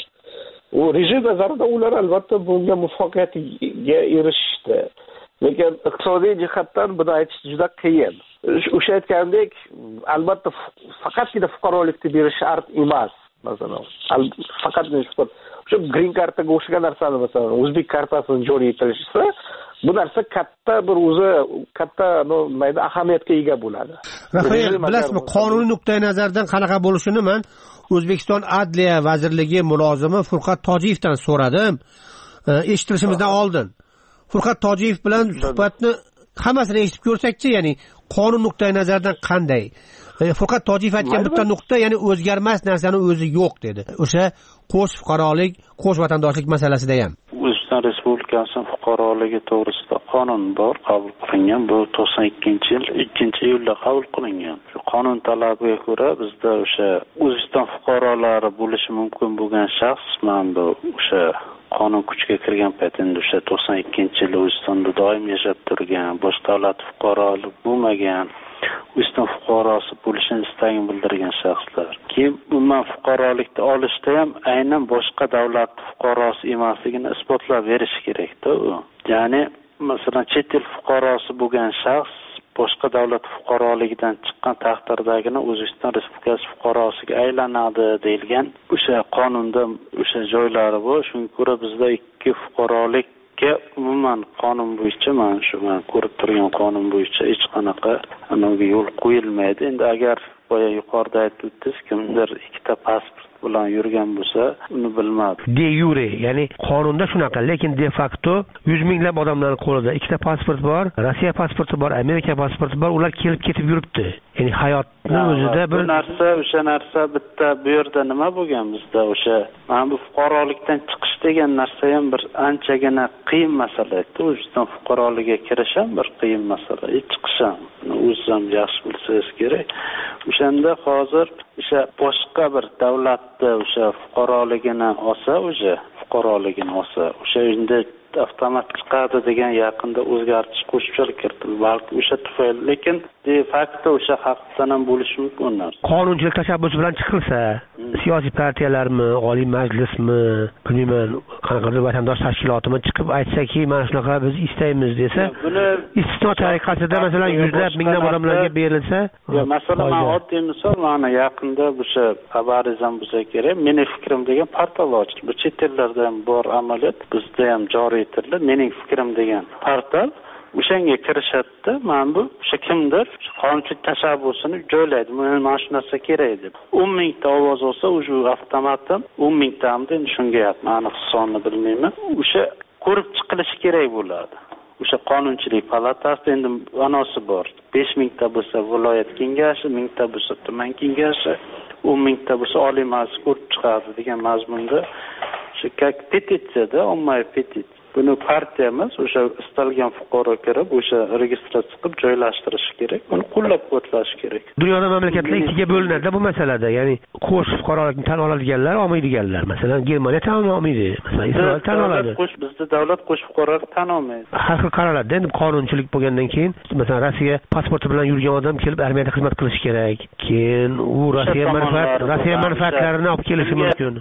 U rejim nazarida ular albatta bunga muvaffaqiyatga erishdi. Lekin iqtisodiy jihatdan buni aytish juda qiyin. O'sha aytgandek, albatta faqatgina fuqarolikni berish shart emas. Masalan, faqatgina o'sha green kartaga o'xshagan narsani masalan o'zbek kartasini joriy etilishi, bu narsa katta bir o'zi katta mayda ahamiyatga ega bo'ladi. Rafael, bilasizmi, qonuniy nuqtai nazardan qanaqa bo'lishini men O'zbekiston Adliya vazirligi mulozimi Furqat Tojiyevdan so'radim. Eshitilishimizdan oldin. Furqat Tojiyev bilan suhbatni hammasini eshitib ko'rsakchi, ya'ni qonun nuqtai nazardan qanday? Furqat Tojiyev aytgan bitta nuqta, ya'ni o'zgarmas narsani o'zi yo'q dedi. O'sha qo'sh fuqarolik, qo'sh vatandoshlik masalasida ham. O'zbekiston Respublikasining fuqaroligi to'g'risida qonun bor, qabul qilingan. Bu to'qson ikkinchi yil ikkinchi iyulda qabul qilingan. Shu qonun talabiga ko'ra bizda o'sha O'zbekiston fuqarolari bo'lishi mumkin bo'lgan shaxs mana bu o'sha qonun kuchga kirgan paytda o'sha to'qson ikkinchi yilda O'zbekistonda doim yashab turgan, boshqa davlat fuqaroligi bo'lmagan, O'zbekiston fuqarosi bo'lishini istagini bildirgan shaxslar. Keyin umuman fuqarolikni olishda ham aynan boshqa davlat fuqarosi emasligini isbotlab berish kerak-da u. Ya'ni masalan chet el fuqarosi bo'lgan shaxs boshqa davlat fuqaroligidan chiqqan taqdirdagina O'zbekiston Respublikasi fuqarosiga aylanadi deyilgan o'sha qonunda o'sha joylari bor. Shunga ko'ra bizda ikki fuqarolik umuman qonun bo'yicha mana shu men ko'rib turgan qonun bo'yicha hech qanaqa anaga yo'l qo'yilmaydi. Endi agar boya yuqorida aytib o'tdingiz, kimdir ikkita pasport bilan yurgan bo'lsa, uni bilmadim. De yure, ya'ni qonunda shunaqa, lekin de facto yuz minglab odamlarning qo'lida ikkita pasport bor, Rossiya pasporti bor, Amerika pasporti bor, ular kelib ketib yuribdi. Ya'ni hayotning o'zida bir narsa, o'sha narsa bitta bu yerda nima bo'lgan bizda o'sha mana bu fuqarolikdan chiqish degan narsa ham bir anchagina qiyin masala edi. O'zbekiston fuqaroligiga kirish ham bir qiyin masala, chiqish ham. O'zingiz ham yaxshi bilsangiz kerak. O'shanda hozir o'sha boshqa bir davlatda o'sha fuqaroligini olsa, o'sha fuqaroligini olsa, o'sha endi avtomat chiqadi degan yaqinda o'zgartirish qo'shimchalar kiritildi. Balki o'sha tufayli, lekin de facto o'sha haqiqatan ham bo'lishi mumkin. Qonunchilik tashabbusi bilan chiqilsa, siyosiy partiyalarmi, Oliy Majlismi, bilmayman, qanaqadir vatandosh tashkilotimi chiqib aytsaki, mana shunaqa biz istaymiz desa, istisno tariqasida masalan yuzlab, minglab odamlarga berilsa, masalan, men oddiy misol, mana yaqinda o'sha xabaringiz ham bo'lsa kerak, Mening fikrim degan portal ochdi. Bu chet ellarda ham bor amaliyot, bizda ham joriy etildi. Mening fikrim degan portal o'shanga kirishadi. Mana bu o'sha kimdir qonunchilik tashabbusini joylaydi. Mana shu narsa kerak deb. o'n mingta ovoz olsa, o'sha avtomatim o'n mingtamda shunga yapman, aniq sonini bilmayman. O'sha ko'rib chiqilishi kerak bo'ladi. O'sha qonunchilik palatasida endi anosi bor. besh mingta bo'lsa viloyat kengashi, mingta bo'lsa tuman kengashi, o'n mingta bo'lsa oliy majlis ko'rib chiqadi degan mazmunda o'sha petitsiyada, ommaviy petitsiya. Buni partiyamiz o'sha istalgan fuqaro kirib, o'sha registratsiya qilib joylashtirishi kerak. Buni qo'llab-quvvatlash kerak. Dunyoda mamlakatlar ikkiga bo'linadi bu masalada. Ya'ni qo'sh fuqarolikni tan oladiganlar, olmaydiganlar. Masalan, Germaniya tan olmaydi. Masalan, Isroil tan oladi. Bizda davlat qo'sh fuqarolik tan olmaydi. Har xil qaraladi. Endi qonunchilik bo'lgandan keyin, masalan, Rossiya pasporti bilan yurgan odam kelib armiyada xizmat qilishi kerak. Keyin u Rossiya manfaat, Rossiya manfaatlarini olib kelishi mumkin.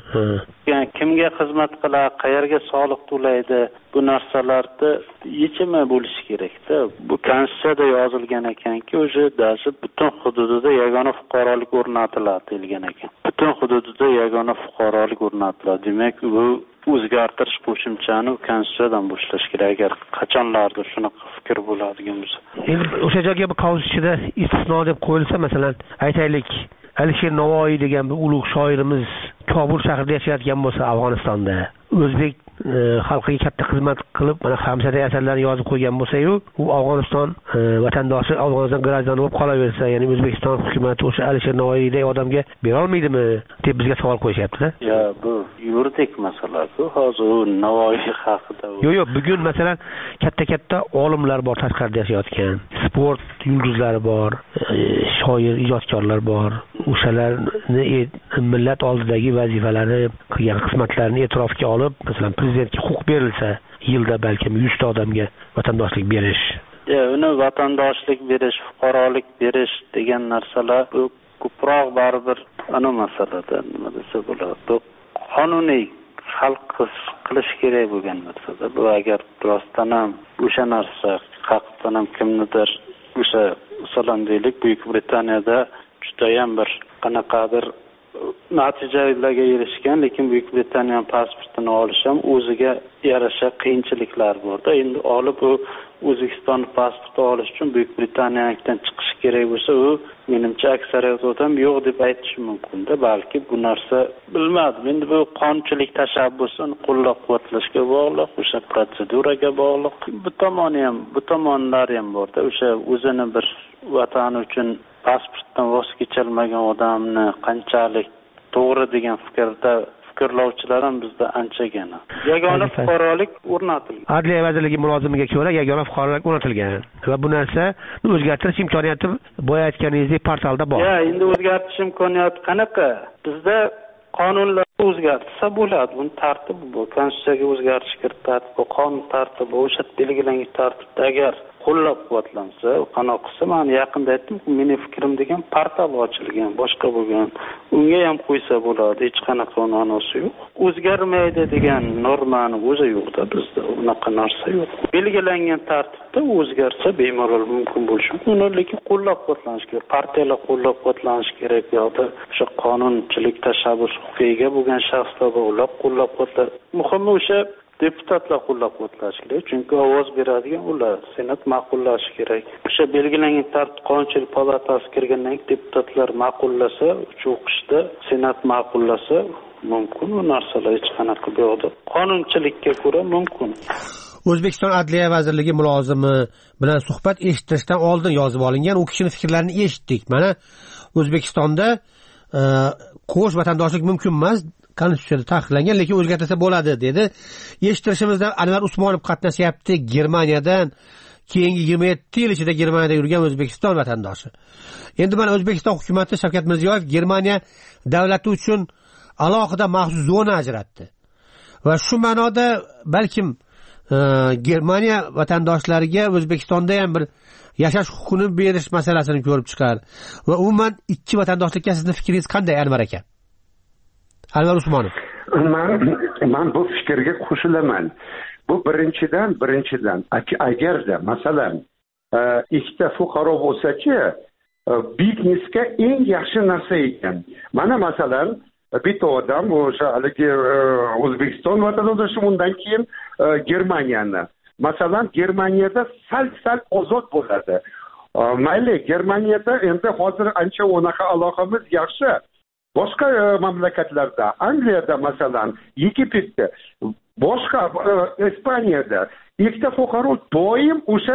Kimga xizmat qiladi, qayerga soliq to'laydi? Bu narsalarda yechimi bo'lishi kerak-da. Bu Konstitutsiyada yozilgan ekanki, o'sha dasht butun hududida yagona fuqarolik o'rnatiladi deyilgan ekan. butun hududida yagona fuqarolik o'rnatiladi. Demak, bu o'zgartirish qo'shimchani konstitutsiyadan boshlash kerak agar qachonlardir shunaqa fikr bo'ladigan bo'lsa. Endi o'sha joyga bu konstitutsiyada istisno deb qo'yilsa, masalan, aytaylik, Alisher Navoiy degan bir ulug' shoirimiz Kobul shahrida yashayotgan bo'lsa, Afg'onistonda o'zbek xalqiga katta xizmat qilib, mana hamshira asarlarni yozib qo'ygan bo'lsa-yu, u Afg'oniston vatandoshi Afg'oniston grajdani bo'lib qolaversa, ya'ni O'zbekiston hukumati o'sha Alisher Navoiydek odamga bera olmaydimi deb bizga savol qo'yishyapti-da. Ya, bu yuridik masala. Bu hozir u Navoiy haqida. Yo'q, yo'q, bugun masalan katta-katta olimlar bor tashqarida yashayotgan, sport yulduzlari bor, shoir, ijodkorlar bor. O'shalarni millat oldidagi vazifalari, qilgan xizmatlarini e'tirofga olib, masalan, prezidentga huquq berilsa, yilda balkim yuz ta odamga vatandoshlik berish. Ya, uni vatandoshlik berish, fuqarolik berish degan narsalar bu ko'proq baribir ana masalada nima desa bo'ladi. Bu qonuniy hal qilish kerak bo'lgan narsa. Bu agar rostdan ham o'sha narsa haqiqatan ham kimnidir o'sha masalan deylik Buyuk Britaniyada judayam bir qanaqadir natijalarga erishgan, lekin Buyuk Britaniya pasportini olish ham o'ziga yarasha qiyinchiliklar borda. Endi olib u O'zbekiston pasporti olish uchun Buyuk Britaniyadan chiqish kerak bo'lsa, u menimcha aksariyat odam yo'q deb aytishi mumkin-da. Balki bu narsa bilmadim. Endi bu qonunchilik tashabbusini qo'llab-quvvatlashga bog'liq, o'sha protseduraga bog'liq. Bu tomoni ham, bu tomonlari ham borda. O'sha o'zini bir vatani uchun pasportdan voz kecholmagan odamni qanchalik to'g'ri degan fikrda fikrlovchilar ham bizda anchagina. Yagona fuqarolik o'rnatilgan. Adliya vazirligi mulozimiga ko'ra yagona fuqarolik o'rnatilgan va bu narsa o'zgartirish imkoniyati boya aytganingizdek portalda bor. Ya, endi o'zgartirish imkoniyati qanaqa? Bizda qonunlar o'zgartirsa bo'ladi. Buni tartibi bu. Konstitutsiyaga o'zgartirish kiritadi, bu qonun tartibi, o'sha belgilangan tartibda agar qo'llab-quvvatlansa, qanoq qilsa, men yaqinda aytdim, mening fikrim degan portal ochilgan, boshqa bo'lgan. Unga ham qo'ysa bo'ladi, hech qanaqa ma'nosi yo'q. O'zgarmaydi degan normani o'zi yo'qda bizda, unaqa narsa yo'q. Belgilangan tartibda o'zgarsa bemalol mumkin bo'lishi mumkin, lekin qo'llab-quvvatlanish kerak. Partiyalar qo'llab-quvvatlanish kerak yoki o'sha qonunchilik tashabbus huquqiga bo'lgan shaxslar bo'lib qo'llab-quvvatlash. Muhimi o'sha deputatlar qo'llab-quvvatlashi kerak, chunki ovoz beradigan ular, senat ma'qullashi kerak. O'sha belgilangan tartib qonunchilik palatasi kirgandan keyin deputatlar ma'qullasa, uch o'qishda senat ma'qullasa mumkin, bu narsalar hech qanaqa yo'q. Qonunchilikka ko'ra mumkin. O'zbekiston Adliya vazirligi mulozimi bilan suhbat eshitishdan oldin yozib olingan, u kishining fikrlarini eshitdik. Mana O'zbekistonda qo'sh vatandoshlik mumkin emas, konstitutsiyada taqiqlangan, lekin o'zgartirsa bo'ladi dedi. Eshittirishimizda Anvar Usmonov qatnashyapti, Germaniyadan. Keyingi yigirma yetti yil ichida Germaniyada yurgan O'zbekiston vatandoshi. Endi mana O'zbekiston hukumatı Shavkat Mirziyoyev Germaniya davlati uchun alohida maxsus zona ajratdi. Va shu ma'noda balkim e, Germaniya vatandoshlariga O'zbekistonda ham bir yashash huquqini berish masalasini ko'rib chiqar. Va umuman ikki vatandoshlikka sizning fikringiz qanday, Anvar aka? Anvar Usmonov. Men men bu fikrga qo'shilaman. Bu birinchidan, birinchidan agarda masalan ikkita fuqaro bo'lsa-chi, biznesga eng yaxshi narsa ekan. Mana masalan bitta odam o'sha haligi O'zbekiston vatandoshi, undan keyin Germaniyani. Masalan Germaniyada sal-sal ozod bo'ladi. Mayli, Germaniyada endi hozir ancha unaqa aloqamiz yaxshi. Boshqa mamlakatlarda, Angliyada masalan, Yegiptda, boshqa Ispaniyada ikkita fuqaro doim o'sha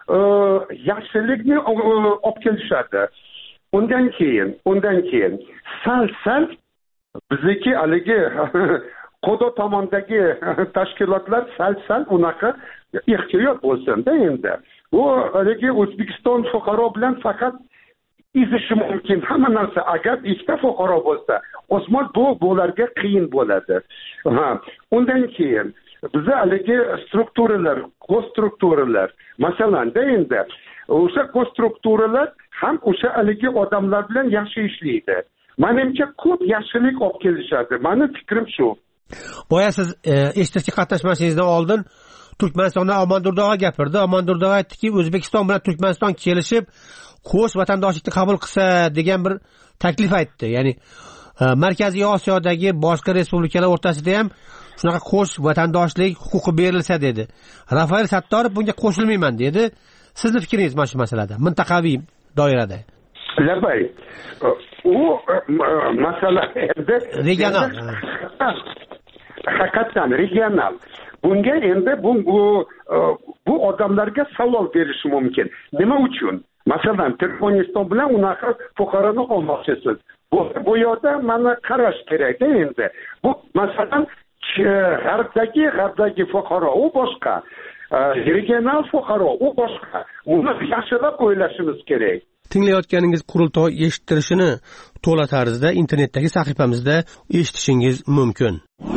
yaxshilikni olib kelishadi. Undan keyin, undan keyin sal-sal bizdagi haligi qo'do tomondagi tashkilotlar sal-sal unaqa ehtiyot bo'lsin-da endi. Bu haligi O'zbekiston fuqaro bilan faqat izishi mumkin hamma narsa. Agar ikkita fuqaro bo'lsa, osmon bu bo'larga qiyin bo'ladi. Ha, undan keyin bizda haligi strukturalar, konstrukturalar, masalan, da endi o'sha konstrukturalar ham o'sha haligi odamlar bilan yaxshi ishlaydi. Menimcha ko'p yaxshilik olib kelishadi. Meni fikrim shu. Boya siz e, eshitishga qatnashmasingizdan oldin Turkmanistondan Omondurdo'ga gapirdi. Omondurdo aytdiki, O'zbekiston bilan Turkmaniston kelishib qo'sh vatandoshlikni qabul qilsa degan bir taklif aytdi. Ya'ni Markaziy Osiyodagi boshqa respublikalar o'rtasida ham shunaqa qo'sh vatandoshlik huquqi berilsa dedi. Rafael Sattorov bunga qo'shilmayman dedi. Sizni fikringiz mana shu masalada, mintaqaviy doirada? Labay. U masala endi regional. Haqiqatan regional. Bunga endi bu bu, bu odamlarga savol berish mumkin. Nima uchun? Masalan, Turkmaniston bilan unaqa fuqaroni olmoqchisiz. Bu bu yerda mana qarash kerak endi. Bu masalan g'arbdagi g'arbdagi fuqaro u boshqa, regional fuqaro u boshqa. Uni yaxshilab o'ylashimiz kerak. Tinglayotganingiz qurultoy eshittirishini to'la tarzda internetdagi sahifamizda eshitishingiz mumkin.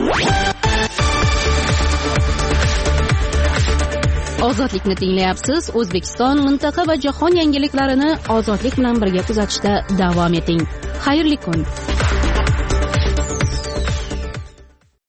Ozodlikni tinglayapsiz. O'zbekiston, mintaqa va jahon yangiliklarini ozodlik bilan birga kuzatishda davom eting. Xayrli kun.